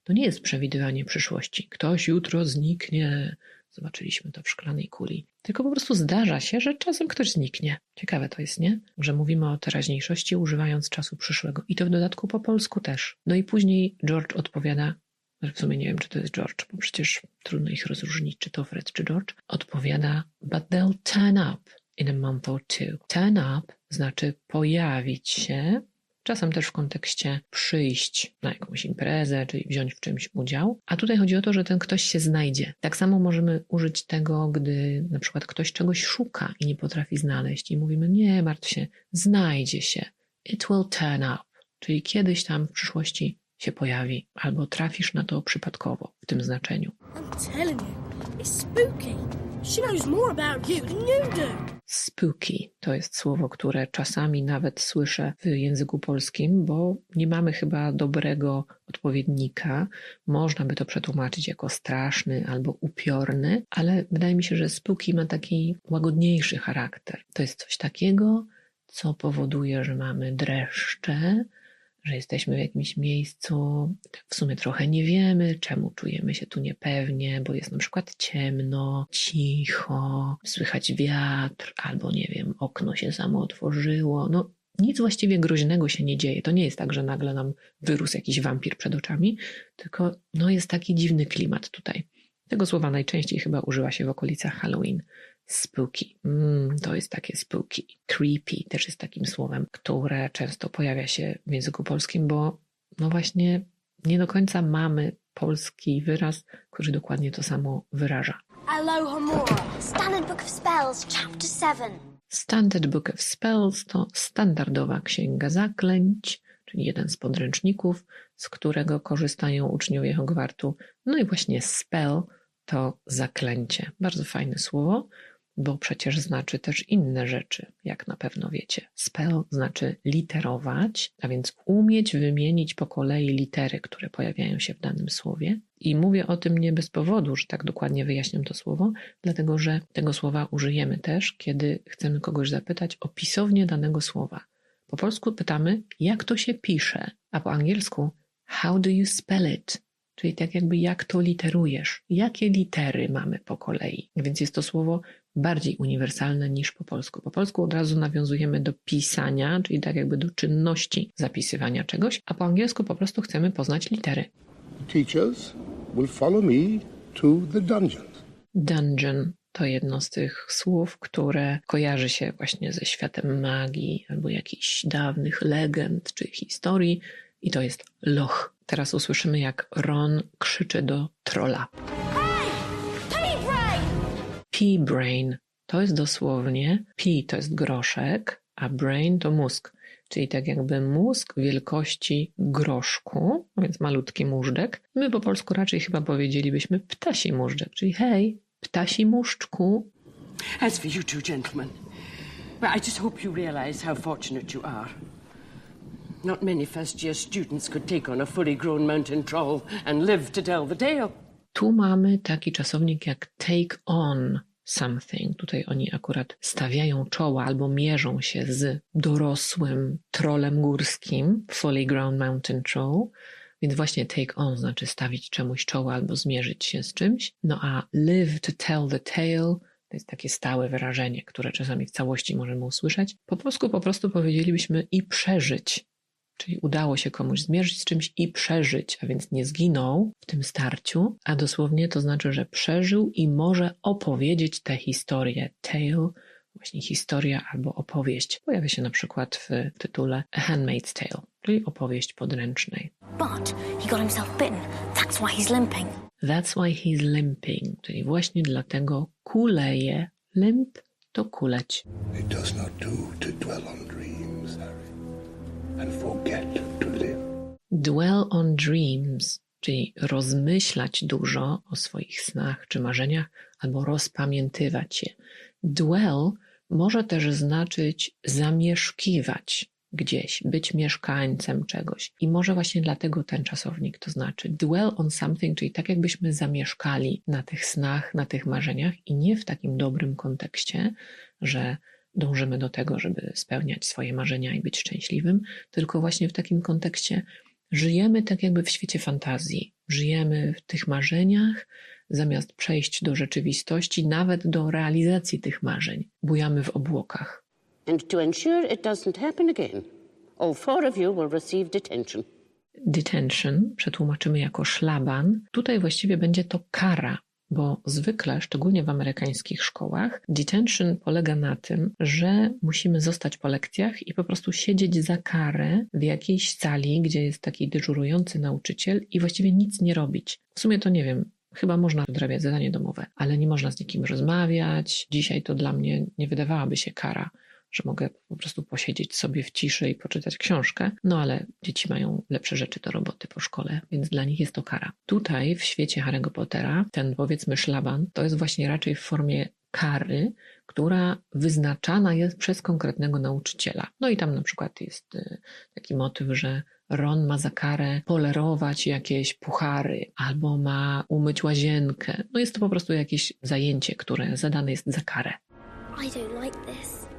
to nie jest przewidywanie przyszłości. Ktoś jutro zniknie. Zobaczyliśmy to w Szklanej kuli. Tylko po prostu zdarza się, że czasem ktoś zniknie. Ciekawe to jest, nie? Że mówimy o teraźniejszości używając czasu przyszłego. I to w dodatku po polsku też. No i później George odpowiada, w sumie nie wiem, czy to jest George, bo przecież trudno ich rozróżnić, czy to Fred, czy George. Odpowiada, but they'll turn up in a month or two. Turn up znaczy pojawić się, czasem też w kontekście przyjść na jakąś imprezę, czyli wziąć w czymś udział. A tutaj chodzi o to, że ten ktoś się znajdzie. Tak samo możemy użyć tego, gdy na przykład ktoś czegoś szuka i nie potrafi znaleźć i mówimy, nie martw się, znajdzie się. It will turn up. Czyli kiedyś tam w przyszłości się pojawi, albo trafisz na to przypadkowo w tym znaczeniu. I'm telling you, it's spooky. She knows more about you than you do. Spooky to jest słowo, które czasami nawet słyszę w języku polskim, bo nie mamy chyba dobrego odpowiednika. Można by to przetłumaczyć jako straszny albo upiorny, ale wydaje mi się, że spooky ma taki łagodniejszy charakter. To jest coś takiego, co powoduje, że mamy dreszcze, że jesteśmy w jakimś miejscu, w sumie trochę nie wiemy, czemu czujemy się tu niepewnie, bo jest na przykład ciemno, cicho, słychać wiatr, albo nie wiem, okno się samo otworzyło. No nic właściwie groźnego się nie dzieje. To nie jest tak, że nagle nam wyrósł jakiś wampir przed oczami, tylko no jest taki dziwny klimat tutaj. Tego słowa najczęściej chyba używa się w okolicach Halloween. Spooky. To jest takie spooky. Creepy też jest takim słowem, które często pojawia się w języku polskim, bo no właśnie nie do końca mamy polski wyraz, który dokładnie to samo wyraża. Alohomora. Standard Book of Spells, Chapter 7. Standard Book of Spells to standardowa księga zaklęć, czyli jeden z podręczników, z którego korzystają uczniowie Hogwartu. No i właśnie spell to zaklęcie. Bardzo fajne słowo, bo przecież znaczy też inne rzeczy, jak na pewno wiecie. Spell znaczy literować, a więc umieć wymienić po kolei litery, które pojawiają się w danym słowie. I mówię o tym nie bez powodu, że tak dokładnie wyjaśniam to słowo, dlatego że tego słowa użyjemy też, kiedy chcemy kogoś zapytać o pisownię danego słowa. Po polsku pytamy, jak to się pisze, a po angielsku how do you spell it? Czyli tak jakby jak to literujesz, jakie litery mamy po kolei. Więc jest to słowo bardziej uniwersalne niż po polsku. Po polsku od razu nawiązujemy do pisania, czyli tak jakby do czynności zapisywania czegoś, a po angielsku po prostu chcemy poznać litery. Teachers will follow me to the dungeon. Dungeon to jedno z tych słów, które kojarzy się właśnie ze światem magii albo jakichś dawnych legend czy historii i to jest loch. Teraz usłyszymy, jak Ron krzyczy do trolla. Hey! Pea-brain! Pea-brain to jest dosłownie, pea to jest groszek, a brain to mózg. Czyli tak jakby mózg wielkości groszku, więc malutki móżdżek. My po polsku raczej chyba powiedzielibyśmy ptasi móżdżek, czyli hej, ptasi móżdżku. As for you two gentlemen, well, I just hope you realize how fortunate you are. Not many first-year students could take on a fully grown mountain troll and live to tell the tale. Tu mamy taki czasownik jak take on something. Tutaj oni akurat stawiają czoła albo mierzą się z dorosłym trolem górskim, fully grown mountain troll. Więc właśnie take on znaczy stawić czemuś czoła albo zmierzyć się z czymś. No a live to tell the tale to jest takie stałe wyrażenie, które czasami w całości możemy usłyszeć. Po polsku po prostu powiedzielibyśmy i przeżyć. Czyli udało się komuś zmierzyć z czymś i przeżyć, a więc nie zginął w tym starciu, a dosłownie to znaczy, że przeżył i może opowiedzieć tę historię. Tale, właśnie historia albo opowieść. Pojawia się na przykład w tytule A Handmaid's Tale, czyli opowieść podręcznej. But he got himself bitten. That's why he's limping. That's why he's limping, czyli właśnie dlatego kuleje. Limp to kuleć. It does not do to dwell on dreams, Harry. And forget to live. Dwell on dreams, czyli rozmyślać dużo o swoich snach czy marzeniach, albo rozpamiętywać je. Dwell może też znaczyć zamieszkiwać gdzieś, być mieszkańcem czegoś. I może właśnie dlatego ten czasownik to znaczy dwell on something, czyli tak jakbyśmy zamieszkali na tych snach, na tych marzeniach i nie w takim dobrym kontekście, że dążymy do tego, żeby spełniać swoje marzenia i być szczęśliwym, tylko właśnie w takim kontekście Żyjemy tak jakby w świecie fantazji. Żyjemy w tych marzeniach, zamiast przejść do rzeczywistości, nawet do realizacji tych marzeń. Bujamy w obłokach. And to ensure it doesn't happen again, all 4 of you will receive detention. Detention przetłumaczymy jako szlaban. Tutaj właściwie będzie to kara, bo zwykle, szczególnie w amerykańskich szkołach, detention polega na tym, że musimy zostać po lekcjach i po prostu siedzieć za karę w jakiejś sali, gdzie jest taki dyżurujący nauczyciel i właściwie nic nie robić. W sumie to nie wiem, chyba można odrabiać zadanie domowe, ale nie można z nikim rozmawiać. Dzisiaj to dla mnie nie wydawałaby się kara, że mogę po prostu posiedzieć sobie w ciszy i poczytać książkę, no ale dzieci mają lepsze rzeczy do roboty po szkole, więc dla nich jest to kara. Tutaj w świecie Harry'ego Pottera ten, powiedzmy, szlaban to jest właśnie raczej w formie kary, która wyznaczana jest przez konkretnego nauczyciela. No i tam na przykład jest taki motyw, że Ron ma za karę polerować jakieś puchary albo ma umyć łazienkę. No jest to po prostu jakieś zajęcie, które zadane jest za karę. I don't like this.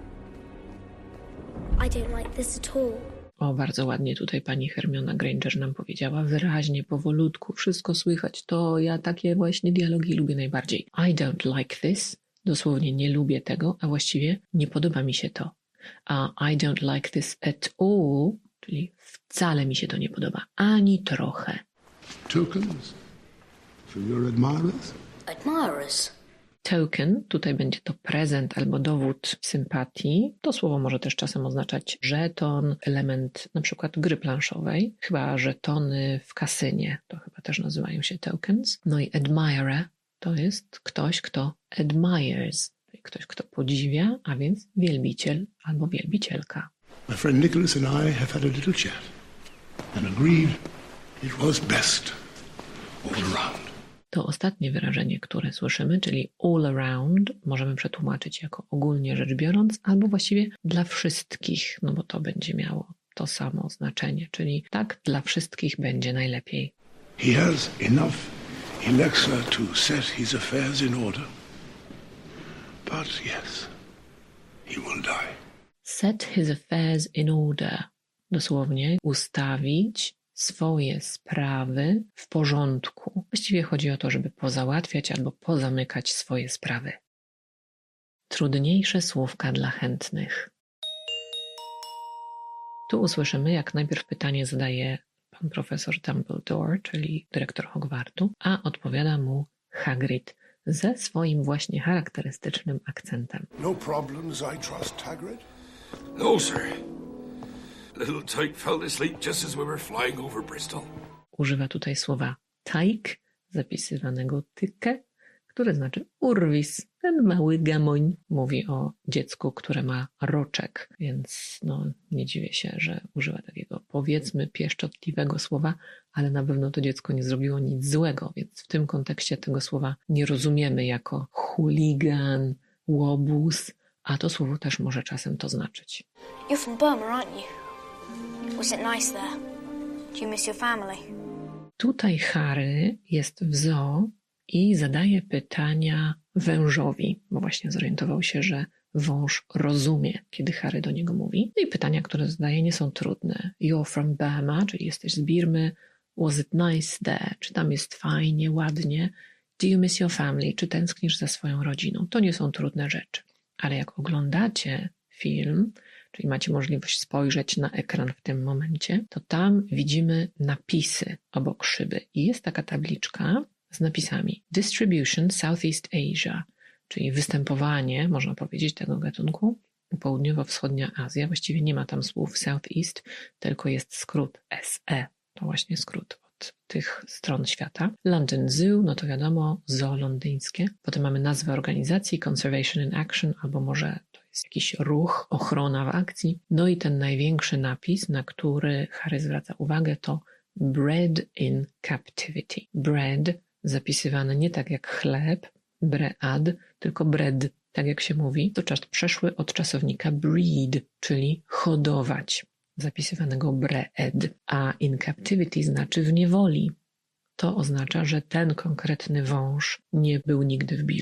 I don't like this at all. O, bardzo ładnie tutaj pani Hermiona Granger nam powiedziała, wyraźnie, powolutku, wszystko słychać. To ja takie właśnie dialogi lubię najbardziej. I don't like this, dosłownie nie lubię tego, a właściwie nie podoba mi się to. A I don't like this at all, czyli wcale mi się to nie podoba, ani trochę. Tokens from your admirers? Admirers? Token, tutaj będzie to prezent albo dowód sympatii. To słowo może też czasem oznaczać żeton, element na przykład gry planszowej. Chyba żetony w kasynie, to chyba też nazywają się tokens. No i admirer to jest ktoś, kto admires, czyli ktoś, kto podziwia, a więc wielbiciel albo wielbicielka. My friend Nicholas and I have had a little chat and agreed it was best all around. To ostatnie wyrażenie, które słyszymy, czyli all around, możemy przetłumaczyć jako ogólnie rzecz biorąc, albo właściwie dla wszystkich, no bo to będzie miało to samo znaczenie, czyli tak dla wszystkich będzie najlepiej. He has enough elixir to set his affairs in order. But yes, he will die. Set his affairs in order. Dosłownie ustawić swoje sprawy w porządku. Właściwie chodzi o to, żeby pozałatwiać albo pozamykać swoje sprawy. Trudniejsze słówka dla chętnych. Tu usłyszymy, jak najpierw pytanie zadaje pan profesor Dumbledore, czyli dyrektor Hogwartu, a odpowiada mu Hagrid ze swoim właśnie charakterystycznym akcentem. No problems, I trust, Hagrid? No, sir. Little Tyke fell asleep just as we were flying over Bristol. Używa tutaj słowa Tyke, zapisywanego tykę, które znaczy urwis. Ten mały gamoń mówi o dziecku, które ma roczek, więc no, nie dziwię się, że używa takiego, powiedzmy, pieszczotliwego słowa, ale na pewno to dziecko nie zrobiło nic złego, więc w tym kontekście tego słowa nie rozumiemy jako chuligan, łobuz, a to słowo też może czasem to znaczyć. You're from Burma, aren't you? Was it nice there? Do you miss your family? Tutaj Harry jest w zoo i zadaje pytania wężowi, bo właśnie zorientował się, że wąż rozumie, kiedy Harry do niego mówi. No i pytania, które zadaje, nie są trudne. You're from Burma, czyli jesteś z Birmy. Was it nice there? Czy tam jest fajnie, ładnie? Do you miss your family? Czy tęsknisz za swoją rodziną? To nie są trudne rzeczy. Ale jak oglądacie film, czyli macie możliwość spojrzeć na ekran w tym momencie, to tam widzimy napisy obok szyby. I jest taka tabliczka z napisami Distribution Southeast Asia, czyli występowanie, można powiedzieć, tego gatunku, południowo-wschodnia Azja. Właściwie nie ma tam słów Southeast, tylko jest skrót SE. To właśnie skrót od tych stron świata. London Zoo, no to wiadomo, zoo londyńskie. Potem mamy nazwę organizacji Conservation in Action, albo może to jest jakiś ruch, ochrona w akcji. No i ten największy napis, na który Harry zwraca uwagę, to Bred in Captivity. Bread zapisywane nie tak jak chleb, bread, tylko bread, tak jak się mówi. To czas przeszły od czasownika breed, czyli hodować, zapisywanego breed, a in captivity znaczy w niewoli. To oznacza, że ten konkretny wąż nie był nigdy w Birmie.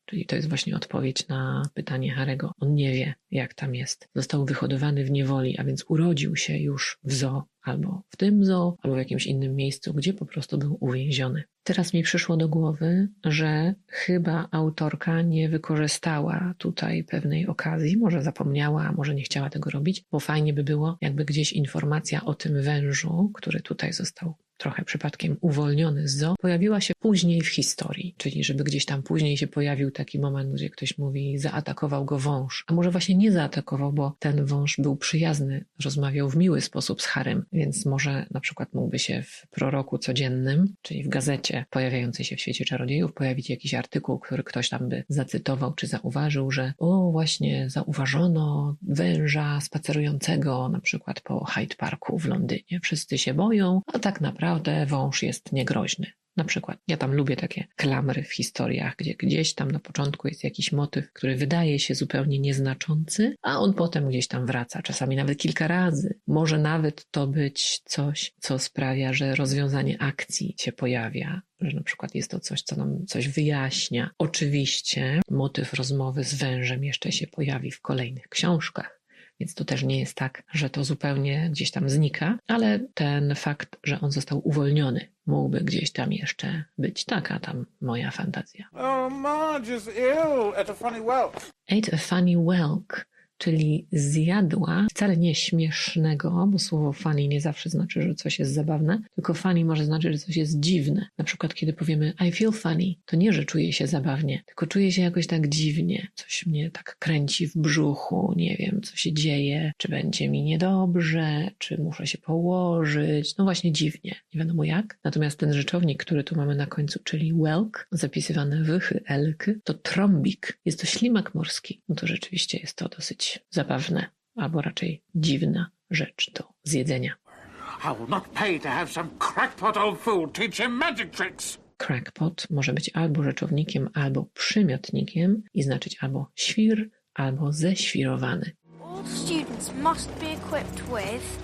Czyli to jest właśnie odpowiedź na pytanie Harry'ego. On nie wie, jak tam jest. Został wyhodowany w niewoli, a więc urodził się już w zoo, albo w tym zoo, albo w jakimś innym miejscu, gdzie po prostu był uwięziony. Teraz mi przyszło do głowy, że chyba autorka nie wykorzystała tutaj pewnej okazji, może zapomniała, może nie chciała tego robić, bo fajnie by było, jakby gdzieś informacja o tym wężu, który tutaj został trochę przypadkiem uwolniony z zoo, pojawiła się później w historii, czyli żeby gdzieś tam później się pojawił taki moment, gdzie ktoś mówi, zaatakował go wąż, a może właśnie nie zaatakował, bo ten wąż był przyjazny, rozmawiał w miły sposób z Harrym, więc może na przykład mógłby się w proroku codziennym, czyli w gazecie pojawiającej się w Świecie Czarodziejów, pojawić jakiś artykuł, który ktoś tam by zacytował czy zauważył, że właśnie zauważono węża spacerującego na przykład po Hyde Parku w Londynie. Wszyscy się boją, a tak naprawdę wąż jest niegroźny. Na przykład, ja tam lubię takie klamry w historiach, gdzie gdzieś tam na początku jest jakiś motyw, który wydaje się zupełnie nieznaczący, a on potem gdzieś tam wraca, czasami nawet kilka razy. Może nawet to być coś, co sprawia, że rozwiązanie akcji się pojawia, że na przykład jest to coś, co nam coś wyjaśnia. Oczywiście motyw rozmowy z wężem jeszcze się pojawi w kolejnych książkach. Więc to też nie jest tak, że to zupełnie gdzieś tam znika, ale ten fakt, że on został uwolniony, mógłby gdzieś tam jeszcze być. Taka tam moja fantazja. Oh, Marge is ill at a funny whelk. Ate a funny whelk, czyli zjadła wcale nie śmiesznego, bo słowo funny nie zawsze znaczy, że coś jest zabawne, tylko funny może znaczyć, że coś jest dziwne. Na przykład, kiedy powiemy I feel funny, to nie, że czuję się zabawnie, tylko czuję się jakoś tak dziwnie. Coś mnie tak kręci w brzuchu, nie wiem, co się dzieje, czy będzie mi niedobrze, czy muszę się położyć. No właśnie dziwnie, nie wiadomo jak. Natomiast ten rzeczownik, który tu mamy na końcu, czyli whelk, zapisywane wychy, elky, to trąbik. Jest to ślimak morski. No to rzeczywiście jest to dosyć zabawne, albo raczej dziwna rzecz do zjedzenia. I will not pay to have some crackpot old fool teach him magic tricks. Crackpot może być albo rzeczownikiem, albo przymiotnikiem i znaczyć albo świr, albo ześwirowany. All students must be equipped with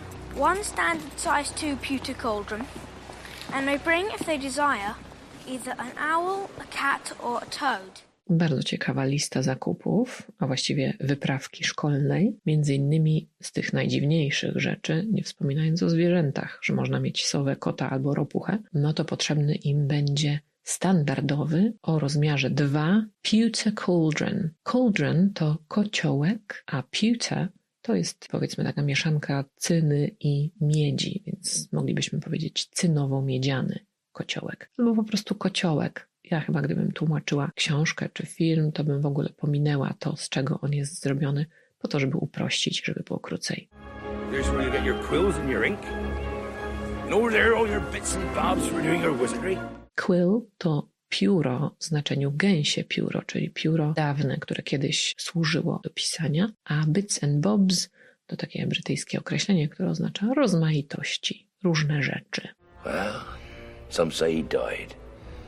one standard size 2 pewter cauldron and may bring, if they desire, either an owl, a cat or a toad. Bardzo ciekawa lista zakupów, a właściwie wyprawki szkolnej, między innymi z tych najdziwniejszych rzeczy, nie wspominając o zwierzętach, że można mieć sowę, kota albo ropuchę, no to potrzebny im będzie standardowy o rozmiarze 2 pewter cauldron. Cauldron to kociołek, a pewter to jest powiedzmy taka mieszanka cyny i miedzi, więc moglibyśmy powiedzieć cynowo-miedziany kociołek, albo po prostu kociołek. Ja chyba gdybym tłumaczyła książkę czy film, to bym w ogóle pominęła to, z czego on jest zrobiony, po to, żeby uprościć, żeby było krócej. Here's where you get your quills and your ink. And over there all your bits and bobs for doing your wizardry. Quill to pióro w znaczeniu gęsie pióro, czyli pióro dawne, które kiedyś służyło do pisania, a bits and bobs to takie brytyjskie określenie, które oznacza rozmaitości, różne rzeczy. Well, some say he died.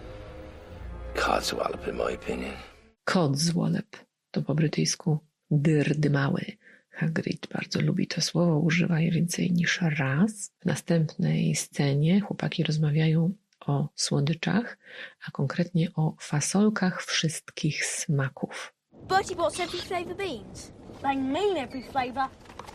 Codswallop, in my opinion. Codswallop to po brytyjsku dyrdymały. Hagrid bardzo lubi to słowo, używa je więcej niż raz. W następnej scenie chłopaki rozmawiają o słodyczach, a konkretnie o fasolkach wszystkich smaków. Bertie, what's every flavour beans? They mean every flavour.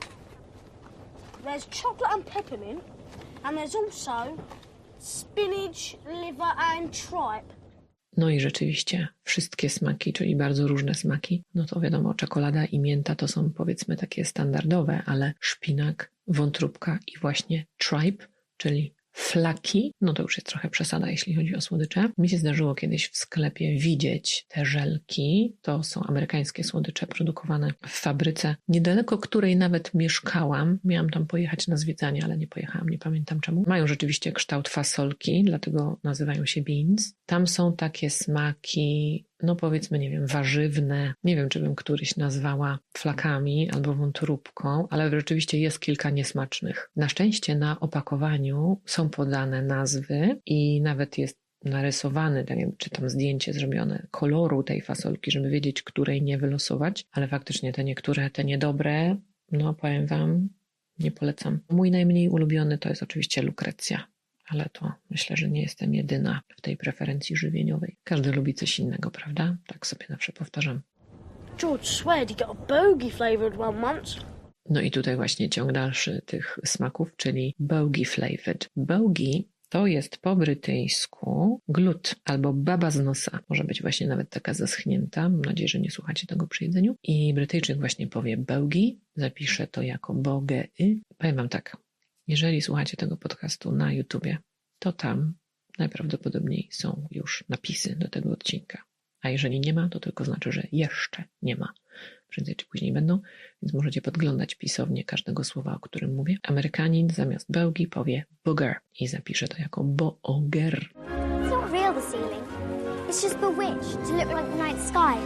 There's chocolate and peppermint, and there's also spinach, liver and tripe. No i rzeczywiście wszystkie smaki, czyli bardzo różne smaki, no to wiadomo, czekolada i mięta to są powiedzmy takie standardowe, ale szpinak, wątróbka i właśnie tripe, czyli flaki, no to już jest trochę przesada, jeśli chodzi o słodycze. Mi się zdarzyło kiedyś w sklepie widzieć te żelki. To są amerykańskie słodycze produkowane w fabryce, niedaleko której nawet mieszkałam. Miałam tam pojechać na zwiedzanie, ale nie pojechałam, nie pamiętam czemu. Mają rzeczywiście kształt fasolki, dlatego nazywają się beans. Tam są takie smaki, no powiedzmy, nie wiem, warzywne. Nie wiem, czy bym któryś nazwała flakami albo wątróbką, ale rzeczywiście jest kilka niesmacznych. Na szczęście na opakowaniu są podane nazwy i nawet jest narysowany, tak jakby, czy tam zdjęcie zrobione koloru tej fasolki, żeby wiedzieć, której nie wylosować, ale faktycznie te niektóre, te niedobre, no powiem wam, nie polecam. Mój najmniej ulubiony to jest oczywiście lukrecja. ale to myślę, że nie jestem jedyna w tej preferencji żywieniowej. Każdy lubi coś innego, prawda? Tak sobie zawsze powtarzam. George sweared he got a bogey flavoured one once. No i tutaj właśnie ciąg dalszy tych smaków, czyli bogey flavored. Bogey to jest po brytyjsku glut albo baba z nosa. Może być właśnie nawet taka zaschnięta. Mam nadzieję, że nie słuchacie tego przy jedzeniu. I Brytyjczyk właśnie powie bogey, zapisze to jako bogey. Powiem wam tak, jeżeli słuchacie tego podcastu na YouTubie, to tam najprawdopodobniej są już napisy do tego odcinka. A jeżeli nie ma, to tylko znaczy, że jeszcze nie ma. Prędzej czy później będą, więc możecie podglądać pisownię każdego słowa, o którym mówię. Amerykanin zamiast bogey powie booger i zapisze to jako booger. It's not real, the ceiling. It's just bewitched to look like the night sky.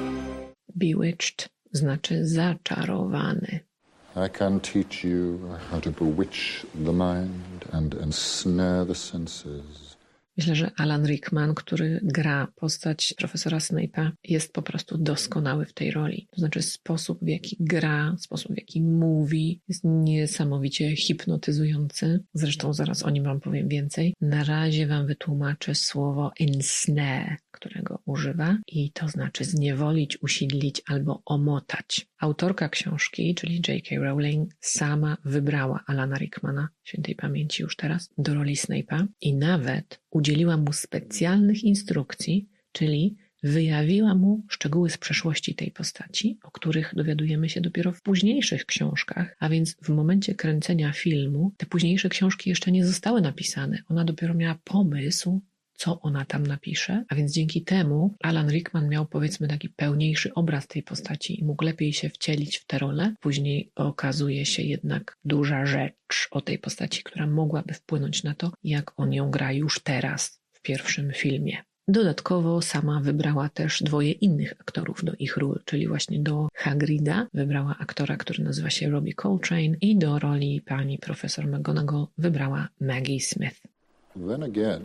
Bewitched znaczy zaczarowany. I can teach you how to bewitch the mind and ensnare the senses. Myślę, że Alan Rickman, który gra postać profesora Snape'a, jest po prostu doskonały w tej roli. To znaczy sposób, w jaki gra, sposób, w jaki mówi, jest niesamowicie hipnotyzujący. Zresztą zaraz o nim wam powiem więcej. Na razie wam wytłumaczę słowo ensnare, którego używa i to znaczy zniewolić, usidlić albo omotać. Autorka książki, czyli J.K. Rowling, sama wybrała Alana Rickmana, świętej pamięci już teraz, do roli Snape'a i nawet udzieliła mu specjalnych instrukcji, czyli wyjawiła mu szczegóły z przeszłości tej postaci, o których dowiadujemy się dopiero w późniejszych książkach, a więc w momencie kręcenia filmu te późniejsze książki jeszcze nie zostały napisane. Ona dopiero miała pomysł, co ona tam napisze, a więc dzięki temu Alan Rickman miał, powiedzmy, taki pełniejszy obraz tej postaci i mógł lepiej się wcielić w tę rolę. Później okazuje się jednak duża rzecz o tej postaci, która mogłaby wpłynąć na to, jak on ją gra już teraz w pierwszym filmie. Dodatkowo sama wybrała też 2 innych aktorów do ich ról, czyli właśnie do Hagrida wybrała aktora, który nazywa się Robbie Coltrane i do roli pani profesor McGonagall wybrała Maggie Smith. Then again,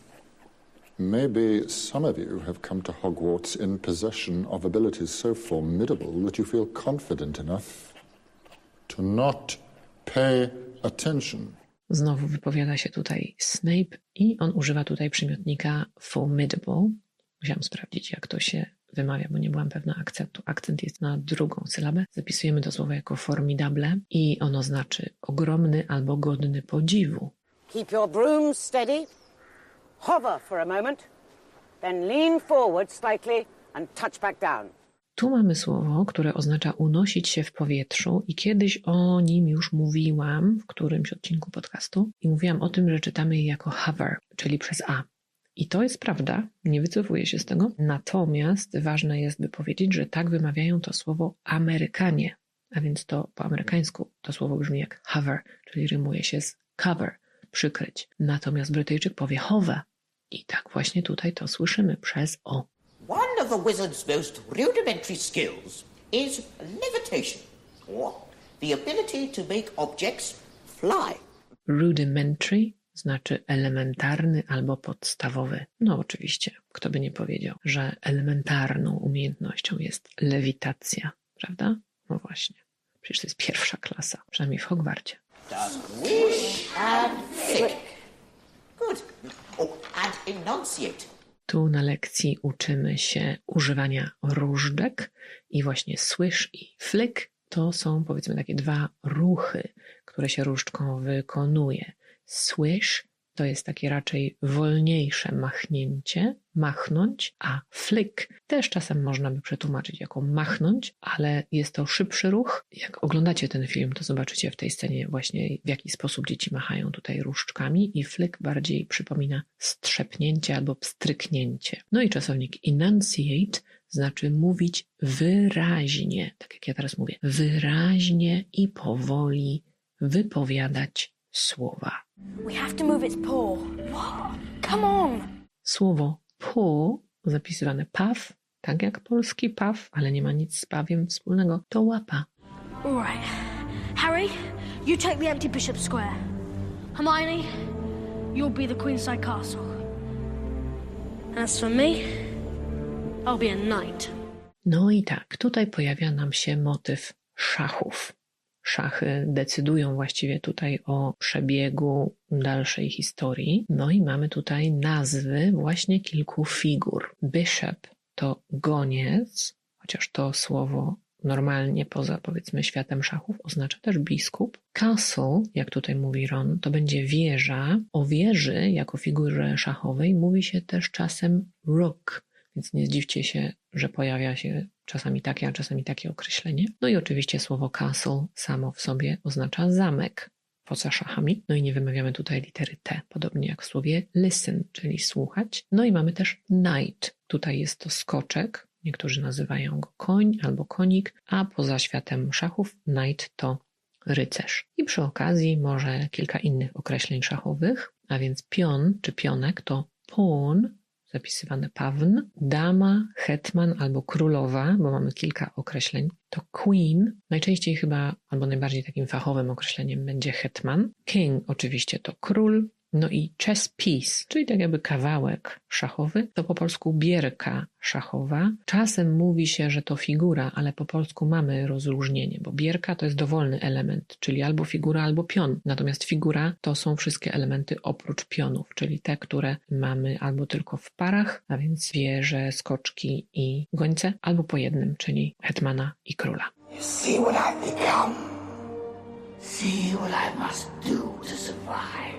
maybe some of you have come to Hogwarts in possession of abilities so formidable that you feel confident enough to not pay attention. Znowu wypowiada się tutaj Snape i on używa tutaj przymiotnika formidable. Musiałam sprawdzić, jak to się wymawia, bo nie byłam pewna akcentu. Akcent jest na drugą sylabę. Zapisujemy to słowo jako formidable i ono znaczy ogromny albo godny podziwu. Keep your broom steady. Hover for a moment, then lean forward slightly and touch back down. Tu mamy słowo, które oznacza unosić się w powietrzu i kiedyś o nim już mówiłam w którymś odcinku podcastu i mówiłam o tym, że czytamy je jako hover, czyli przez A. I to jest prawda, nie wycofuję się z tego, natomiast ważne jest, by powiedzieć, że tak wymawiają to słowo Amerykanie, a więc to po amerykańsku to słowo brzmi jak hover, czyli rymuje się z cover, przykryć. Natomiast Brytyjczyk powie hover i tak właśnie tutaj to słyszymy przez O. One of the wizard's most rudimentary skills is levitation, or the ability to make objects fly. Rudimentary znaczy elementarny albo podstawowy. No oczywiście, kto by nie powiedział, że elementarną umiejętnością jest lewitacja, prawda? No właśnie, przecież to jest 1. klasa, przynajmniej w Hogwarcie. Swish and flick. Good. Oh, and enunciate. Tu na lekcji uczymy się używania różdżek i właśnie swish i flick to są, powiedzmy, takie 2 ruchy, które się różdżką wykonuje. Swish to jest takie raczej wolniejsze machnięcie, machnąć, a flick też czasem można by przetłumaczyć jako machnąć, ale jest to szybszy ruch. Jak oglądacie ten film, to zobaczycie w tej scenie właśnie, w jaki sposób dzieci machają tutaj różdżkami i flick bardziej przypomina strzepnięcie albo pstryknięcie. No i czasownik enunciate znaczy mówić wyraźnie, tak jak ja teraz mówię, wyraźnie i powoli wypowiadać słowa. We have to move its paw. What? Come on! Słowo paw, zapisywane paw, tak jak polski paw, ale nie ma nic z pawiem wspólnego, to łapa. All right. Harry, you take the empty Bishop Square. Hermione, you'll be the Queenside Castle. And as for me, I'll be a knight. No i tak, tutaj pojawia nam się motyw szachów. Szachy decydują właściwie tutaj o przebiegu dalszej historii. No i mamy tutaj nazwy właśnie kilku figur. Bishop to goniec, chociaż to słowo normalnie poza, powiedzmy, światem szachów oznacza też biskup. Castle, jak tutaj mówi Ron, to będzie wieża. O wieży jako figurze szachowej mówi się też czasem rook, więc nie zdziwcie się, że pojawia się czasami takie, a czasami takie określenie. No i oczywiście słowo castle samo w sobie oznacza zamek poza szachami. No i nie wymawiamy tutaj litery T, podobnie jak w słowie listen, czyli słuchać. No i mamy też knight. Tutaj jest to skoczek. Niektórzy nazywają go koń albo konik, a poza światem szachów knight to rycerz. I przy okazji może kilka innych określeń szachowych, a więc pion czy pionek to pawn, zapisywane pawn, dama, hetman albo królowa, bo mamy kilka określeń, to queen, najczęściej chyba, albo najbardziej takim fachowym określeniem będzie hetman, king oczywiście to król, no i chess piece, czyli tak jakby kawałek szachowy, to po polsku bierka szachowa. Czasem mówi się, że to figura, ale po polsku mamy rozróżnienie, bo bierka to jest dowolny element, czyli albo figura, albo pion. Natomiast figura to są wszystkie elementy oprócz pionów, czyli te, które mamy albo tylko w parach, a więc wieże, skoczki i gońce, albo po jednym, czyli hetmana i króla. You see what I become. See what I must do to survive.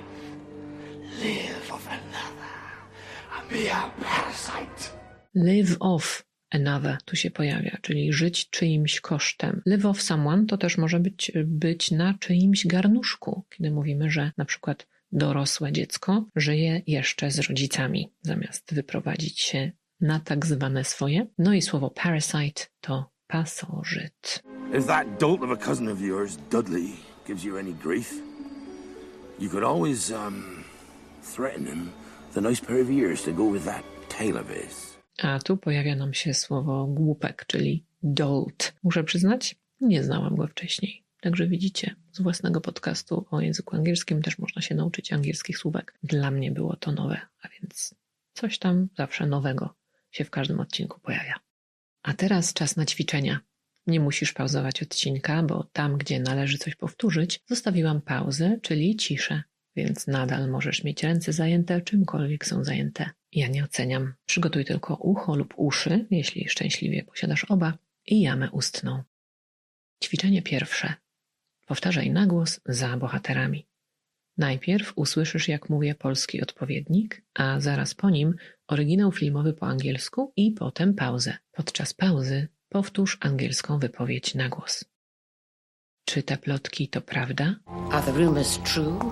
Live of another and be a parasite. Live off another tu się pojawia, czyli żyć czyimś kosztem. Live off someone to też może być na czyimś garnuszku, kiedy mówimy, że na przykład dorosłe dziecko żyje jeszcze z rodzicami, zamiast wyprowadzić się na tak zwane swoje. No i słowo parasite to pasożyt. If that dolt of a cousin of yours, Dudley, gives you any grief, you could always, threaten him with a nice pair of ears to go with that tail of his. A tu pojawia nam się słowo głupek, czyli dolt. Muszę przyznać, nie znałam go wcześniej. Także widzicie, z własnego podcastu o języku angielskim też można się nauczyć angielskich słówek. Dla mnie było to nowe, a więc coś tam zawsze nowego się w każdym odcinku pojawia. A teraz czas na ćwiczenia. Nie musisz pauzować odcinka, bo tam, gdzie należy coś powtórzyć, zostawiłam pauzę, czyli ciszę. Więc nadal możesz mieć ręce zajęte, czymkolwiek są zajęte. Ja nie oceniam. Przygotuj tylko ucho lub uszy, jeśli szczęśliwie posiadasz oba, i jamę ustną. Ćwiczenie pierwsze. Powtarzaj na głos za bohaterami. Najpierw usłyszysz, jak mówię polski odpowiednik, a zaraz po nim oryginał filmowy po angielsku i potem pauzę. Podczas pauzy powtórz angielską wypowiedź na głos. Czy te plotki to prawda? Are the rumors true?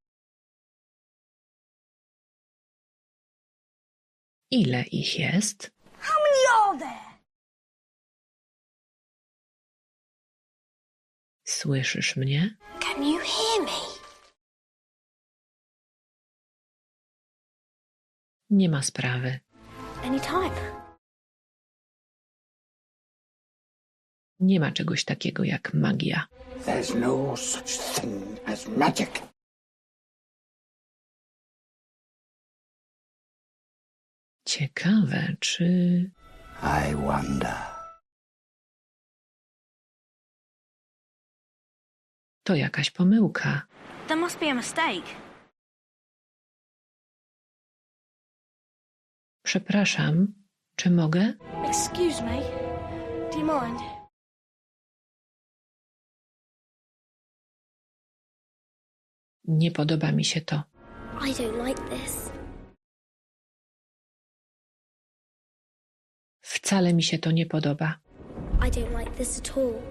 Ile ich jest? How many are there? Słyszysz mnie? Can you hear me? Nie ma sprawy. Anytime. Nie ma czegoś takiego jak magia. There's no such thing as magic. Ciekawe, czy... I wonder. To jakaś pomyłka. There must be a mistake. Przepraszam, czy mogę? Excuse me. Do you mind? Nie podoba mi się to. I don't like this. Wcale mi się to nie podoba. I don't like this at all.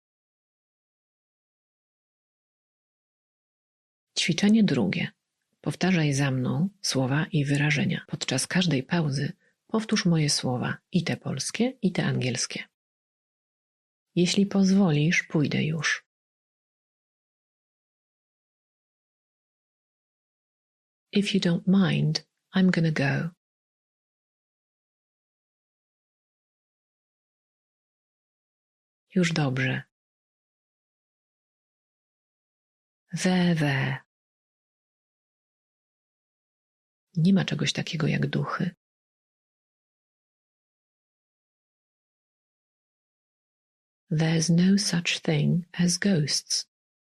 Ćwiczenie drugie. Powtarzaj za mną słowa i wyrażenia. Podczas każdej pauzy powtórz moje słowa, i te polskie, i te angielskie. Jeśli pozwolisz, pójdę już. If you don't mind, I'm gonna go. Już dobrze. We. Nie ma czegoś takiego jak duchy. There's no such thing as ghosts.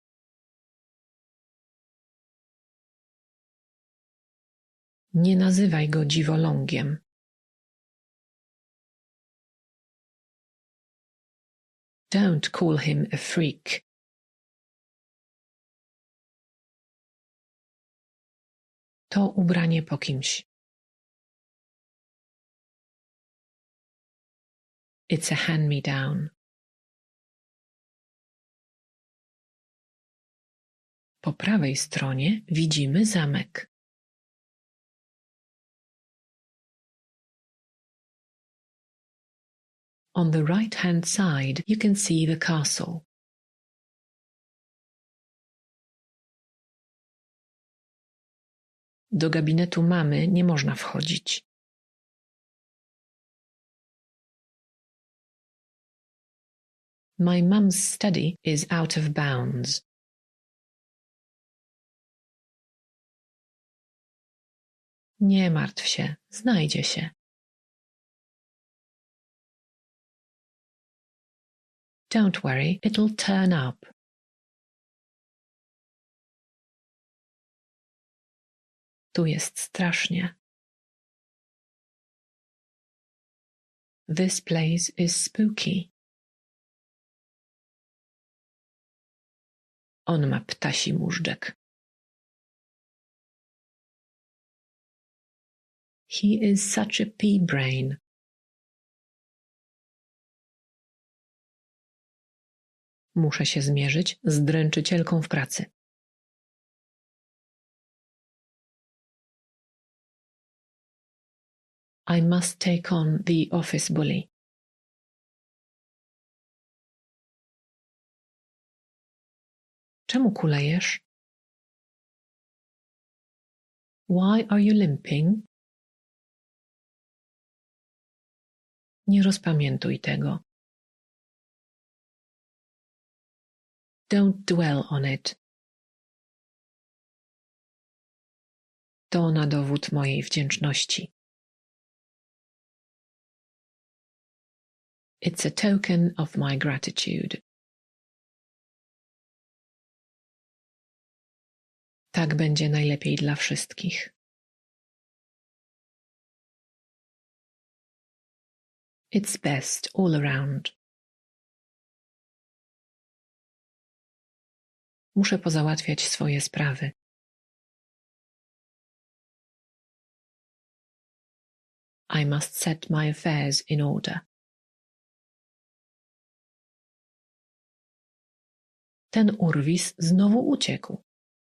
Nie nazywaj go dziwolągiem. Don't call him a freak. To ubranie po kimś. It's a hand-me-down. Po prawej stronie widzimy zamek. On the right-hand side you can see the castle. Do gabinetu mamy nie można wchodzić. My mum's study is out of bounds. Nie martw się, znajdzie się. Don't worry, it'll turn up. Tu jest strasznie. This place is spooky. On ma ptasi móżdżek. He is such a pea brain. Muszę się zmierzyć z dręczycielką w pracy. I must take on the office bully. Czemu kulejesz? Why are you limping? Nie rozpamiętuj tego. Don't dwell on it. To na dowód mojej wdzięczności. It's a token of my gratitude. Tak będzie najlepiej dla wszystkich. It's best all around. Muszę pozałatwiać swoje sprawy. I must set my affairs in order. Ten urwis znowu uciekł.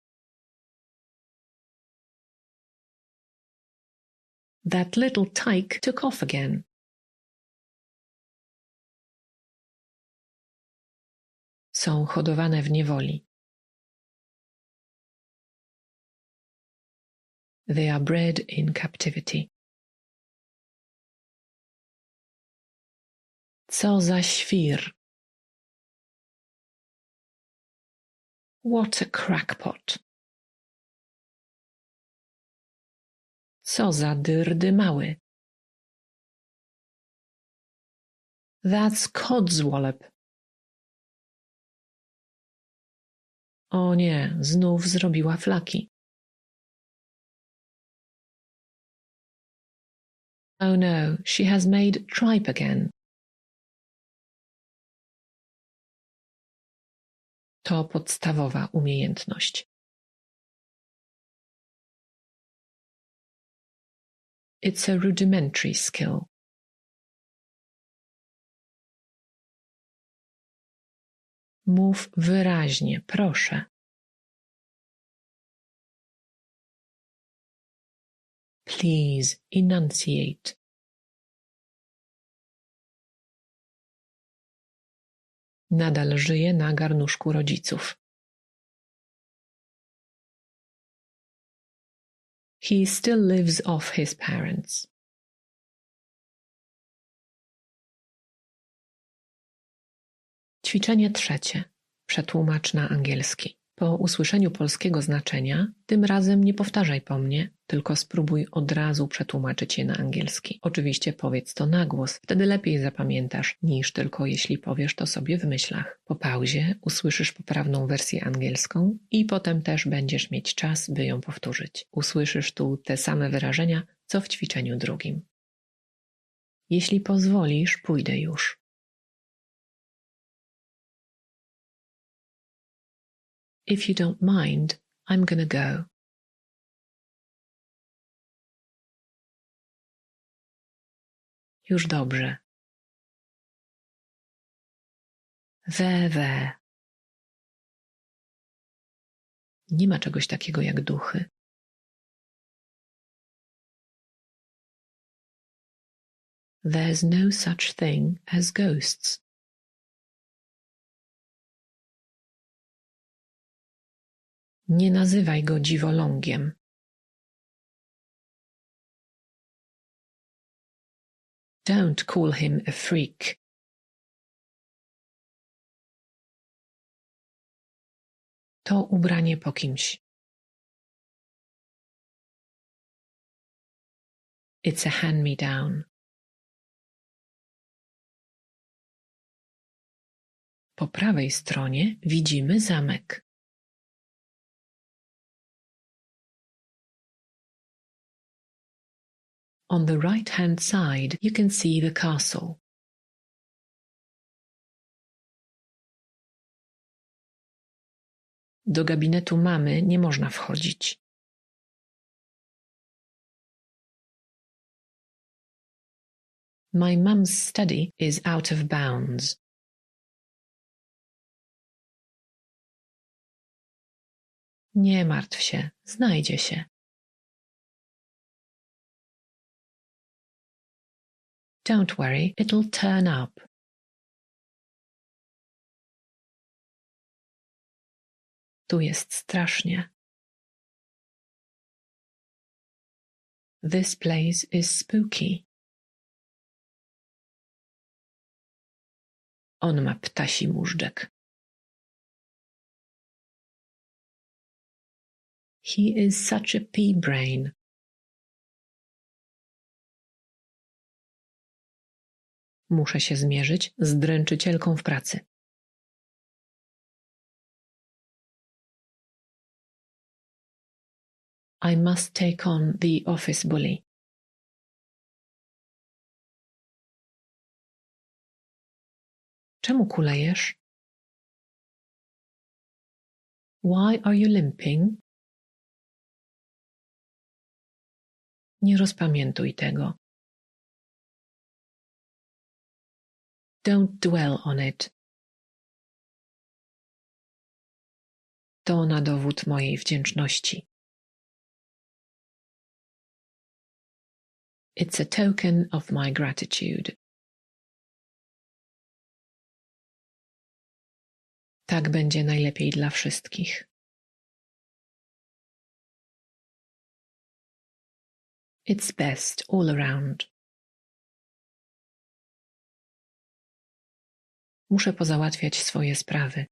That little tyke took off again. Są hodowane w niewoli. They are bred in captivity. Co za świr! What a crackpot! Co za dyrdymały! That's codswallop. O nie, znów zrobiła flaki. Oh no, she has made tripe again. To podstawowa umiejętność. It's a rudimentary skill. Mów wyraźnie, proszę. Please enunciate. Nadal żyje na garnuszku rodziców. He still lives off his parents. Ćwiczenie trzecie. Przetłumacz na angielski. Po usłyszeniu polskiego znaczenia, tym razem nie powtarzaj po mnie, tylko spróbuj od razu przetłumaczyć je na angielski. Oczywiście powiedz to na głos, wtedy lepiej zapamiętasz, niż tylko jeśli powiesz to sobie w myślach. Po pauzie usłyszysz poprawną wersję angielską i potem też będziesz mieć czas, by ją powtórzyć. Usłyszysz tu te same wyrażenia, co w ćwiczeniu drugim. Jeśli pozwolisz, pójdę już. If you don't mind, I'm gonna go. Już dobrze. We. Nie ma czegoś takiego jak duchy. There's no such thing as ghosts. Nie nazywaj go dziwolągiem. Don't call him a freak. To ubranie po kimś. It's a hand-me-down. Po prawej stronie widzimy zamek. On the right-hand side, you can see the castle. Do gabinetu mamy nie można wchodzić. My mum's study is out of bounds. Nie martw się, znajdzie się. Don't worry, it'll turn up. Tu jest strasznie. This place is spooky. On ma ptasi móżdżek. He is such a pea-brain. Muszę się zmierzyć z dręczycielką w pracy. I must take on the office bully. Czemu kulejesz? Why are you limping? Nie rozpamiętuj tego. Don't dwell on it. To na dowód mojej wdzięczności. It's a token of my gratitude. Tak będzie najlepiej dla wszystkich. It's best all around. Muszę pozałatwiać swoje sprawy.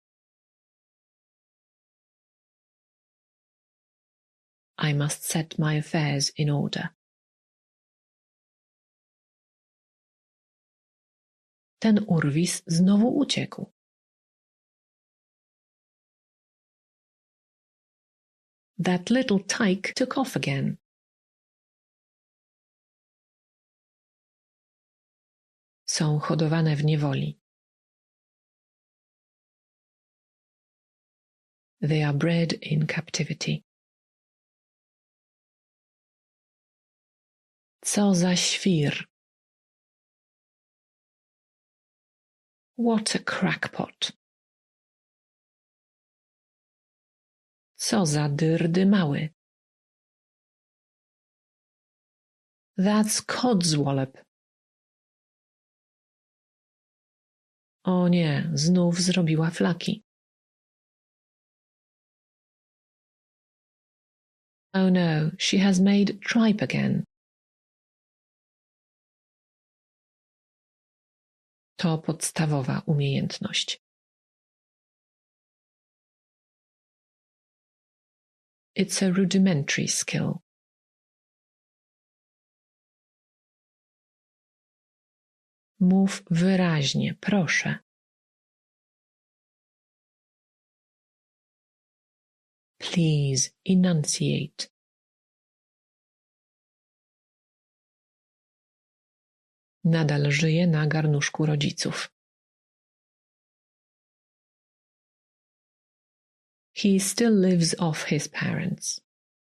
I must set my affairs in order. Ten urwis znowu uciekł. That little tyke took off again. Są hodowane w niewoli. They are bred in captivity. Co za świr! What a crackpot! Co za dyrdymały! That's codswallop. O nie, znów zrobiła flaki. Oh no, she has made tripe again. To podstawowa umiejętność. It's a rudimentary skill. Mów wyraźnie, proszę. Please enunciate. Nadal żyje na garnuszku rodziców. He still lives off his parents.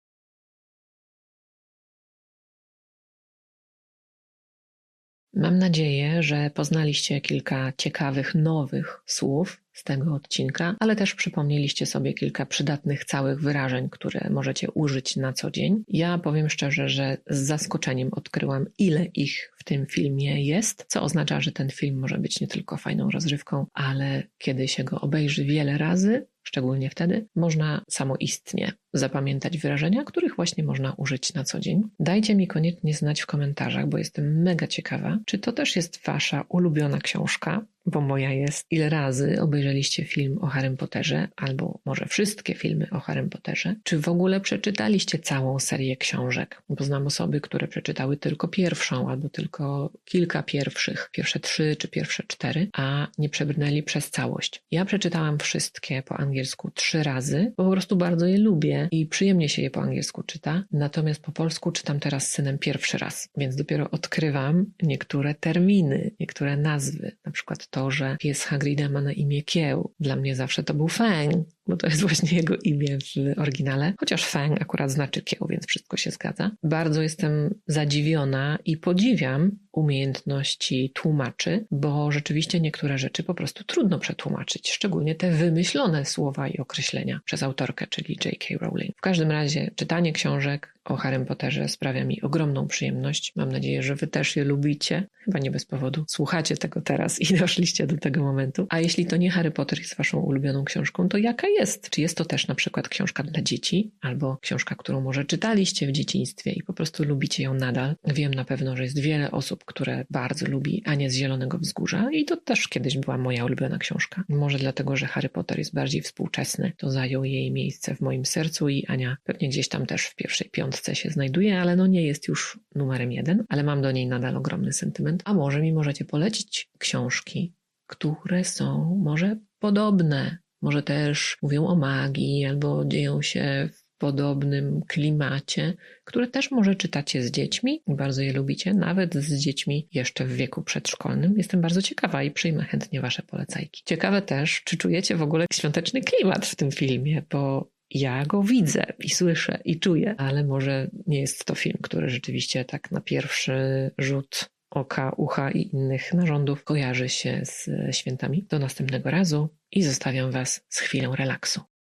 Mam nadzieję, że poznaliście kilka ciekawych, nowych słów z tego odcinka, ale też przypomnieliście sobie kilka przydatnych całych wyrażeń, które możecie użyć na co dzień. Ja powiem szczerze, że z zaskoczeniem odkryłam, ile ich w tym filmie jest, co oznacza, że ten film może być nie tylko fajną rozrywką, ale kiedy się go obejrzy wiele razy, szczególnie wtedy, można samoistnie zapamiętać wyrażenia, których właśnie można użyć na co dzień. Dajcie mi koniecznie znać w komentarzach, bo jestem mega ciekawa, czy to też jest wasza ulubiona książka, bo moja jest. Ile razy obejrzeliście film o Harrym Potterze, albo może wszystkie filmy o Harrym Potterze? Czy w ogóle przeczytaliście całą serię książek? Bo znam osoby, które przeczytały tylko pierwszą, albo tylko kilka pierwszych, pierwsze 3 czy pierwsze 4, a nie przebrnęli przez całość. Ja przeczytałam wszystkie po angielsku 3 razy, bo po prostu bardzo je lubię i przyjemnie się je po angielsku czyta, natomiast po polsku czytam teraz z synem pierwszy raz, więc dopiero odkrywam niektóre terminy, niektóre nazwy, na przykład to, że pies Hagrida ma na imię Kieł. Dla mnie zawsze to był Fang, bo to jest właśnie jego imię w oryginale, chociaż Fang akurat znaczy kieł, więc wszystko się zgadza. Bardzo jestem zadziwiona i podziwiam umiejętności tłumaczy, bo rzeczywiście niektóre rzeczy po prostu trudno przetłumaczyć, szczególnie te wymyślone słowa i określenia przez autorkę, czyli J.K. Rowling. W każdym razie czytanie książek o Harrym Potterze sprawia mi ogromną przyjemność. Mam nadzieję, że wy też je lubicie. Chyba nie bez powodu. Słuchacie tego teraz i doszliście do tego momentu. A jeśli to nie Harry Potter jest waszą ulubioną książką, to jaka jest? Czy jest to też na przykład książka dla dzieci? Albo książka, którą może czytaliście w dzieciństwie i po prostu lubicie ją nadal? Wiem na pewno, że jest wiele osób, które bardzo lubi Anię z Zielonego Wzgórza i to też kiedyś była moja ulubiona książka. Może dlatego, że Harry Potter jest bardziej współczesny, to zajął jej miejsce w moim sercu i Ania pewnie gdzieś tam też w pierwszej 5 się znajduje, ale no nie jest już numerem 1, ale mam do niej nadal ogromny sentyment. A może mi możecie polecić książki, które są może podobne, może też mówią o magii albo dzieją się w podobnym klimacie, które też może czytacie z dziećmi i bardzo je lubicie, nawet z dziećmi jeszcze w wieku przedszkolnym. Jestem bardzo ciekawa i przyjmę chętnie wasze polecajki. Ciekawe też, czy czujecie w ogóle świąteczny klimat w tym filmie, bo ja go widzę i słyszę i czuję, ale może nie jest to film, który rzeczywiście tak na pierwszy rzut oka, ucha i innych narządów kojarzy się z świętami. Do następnego razu i zostawiam was z chwilą relaksu.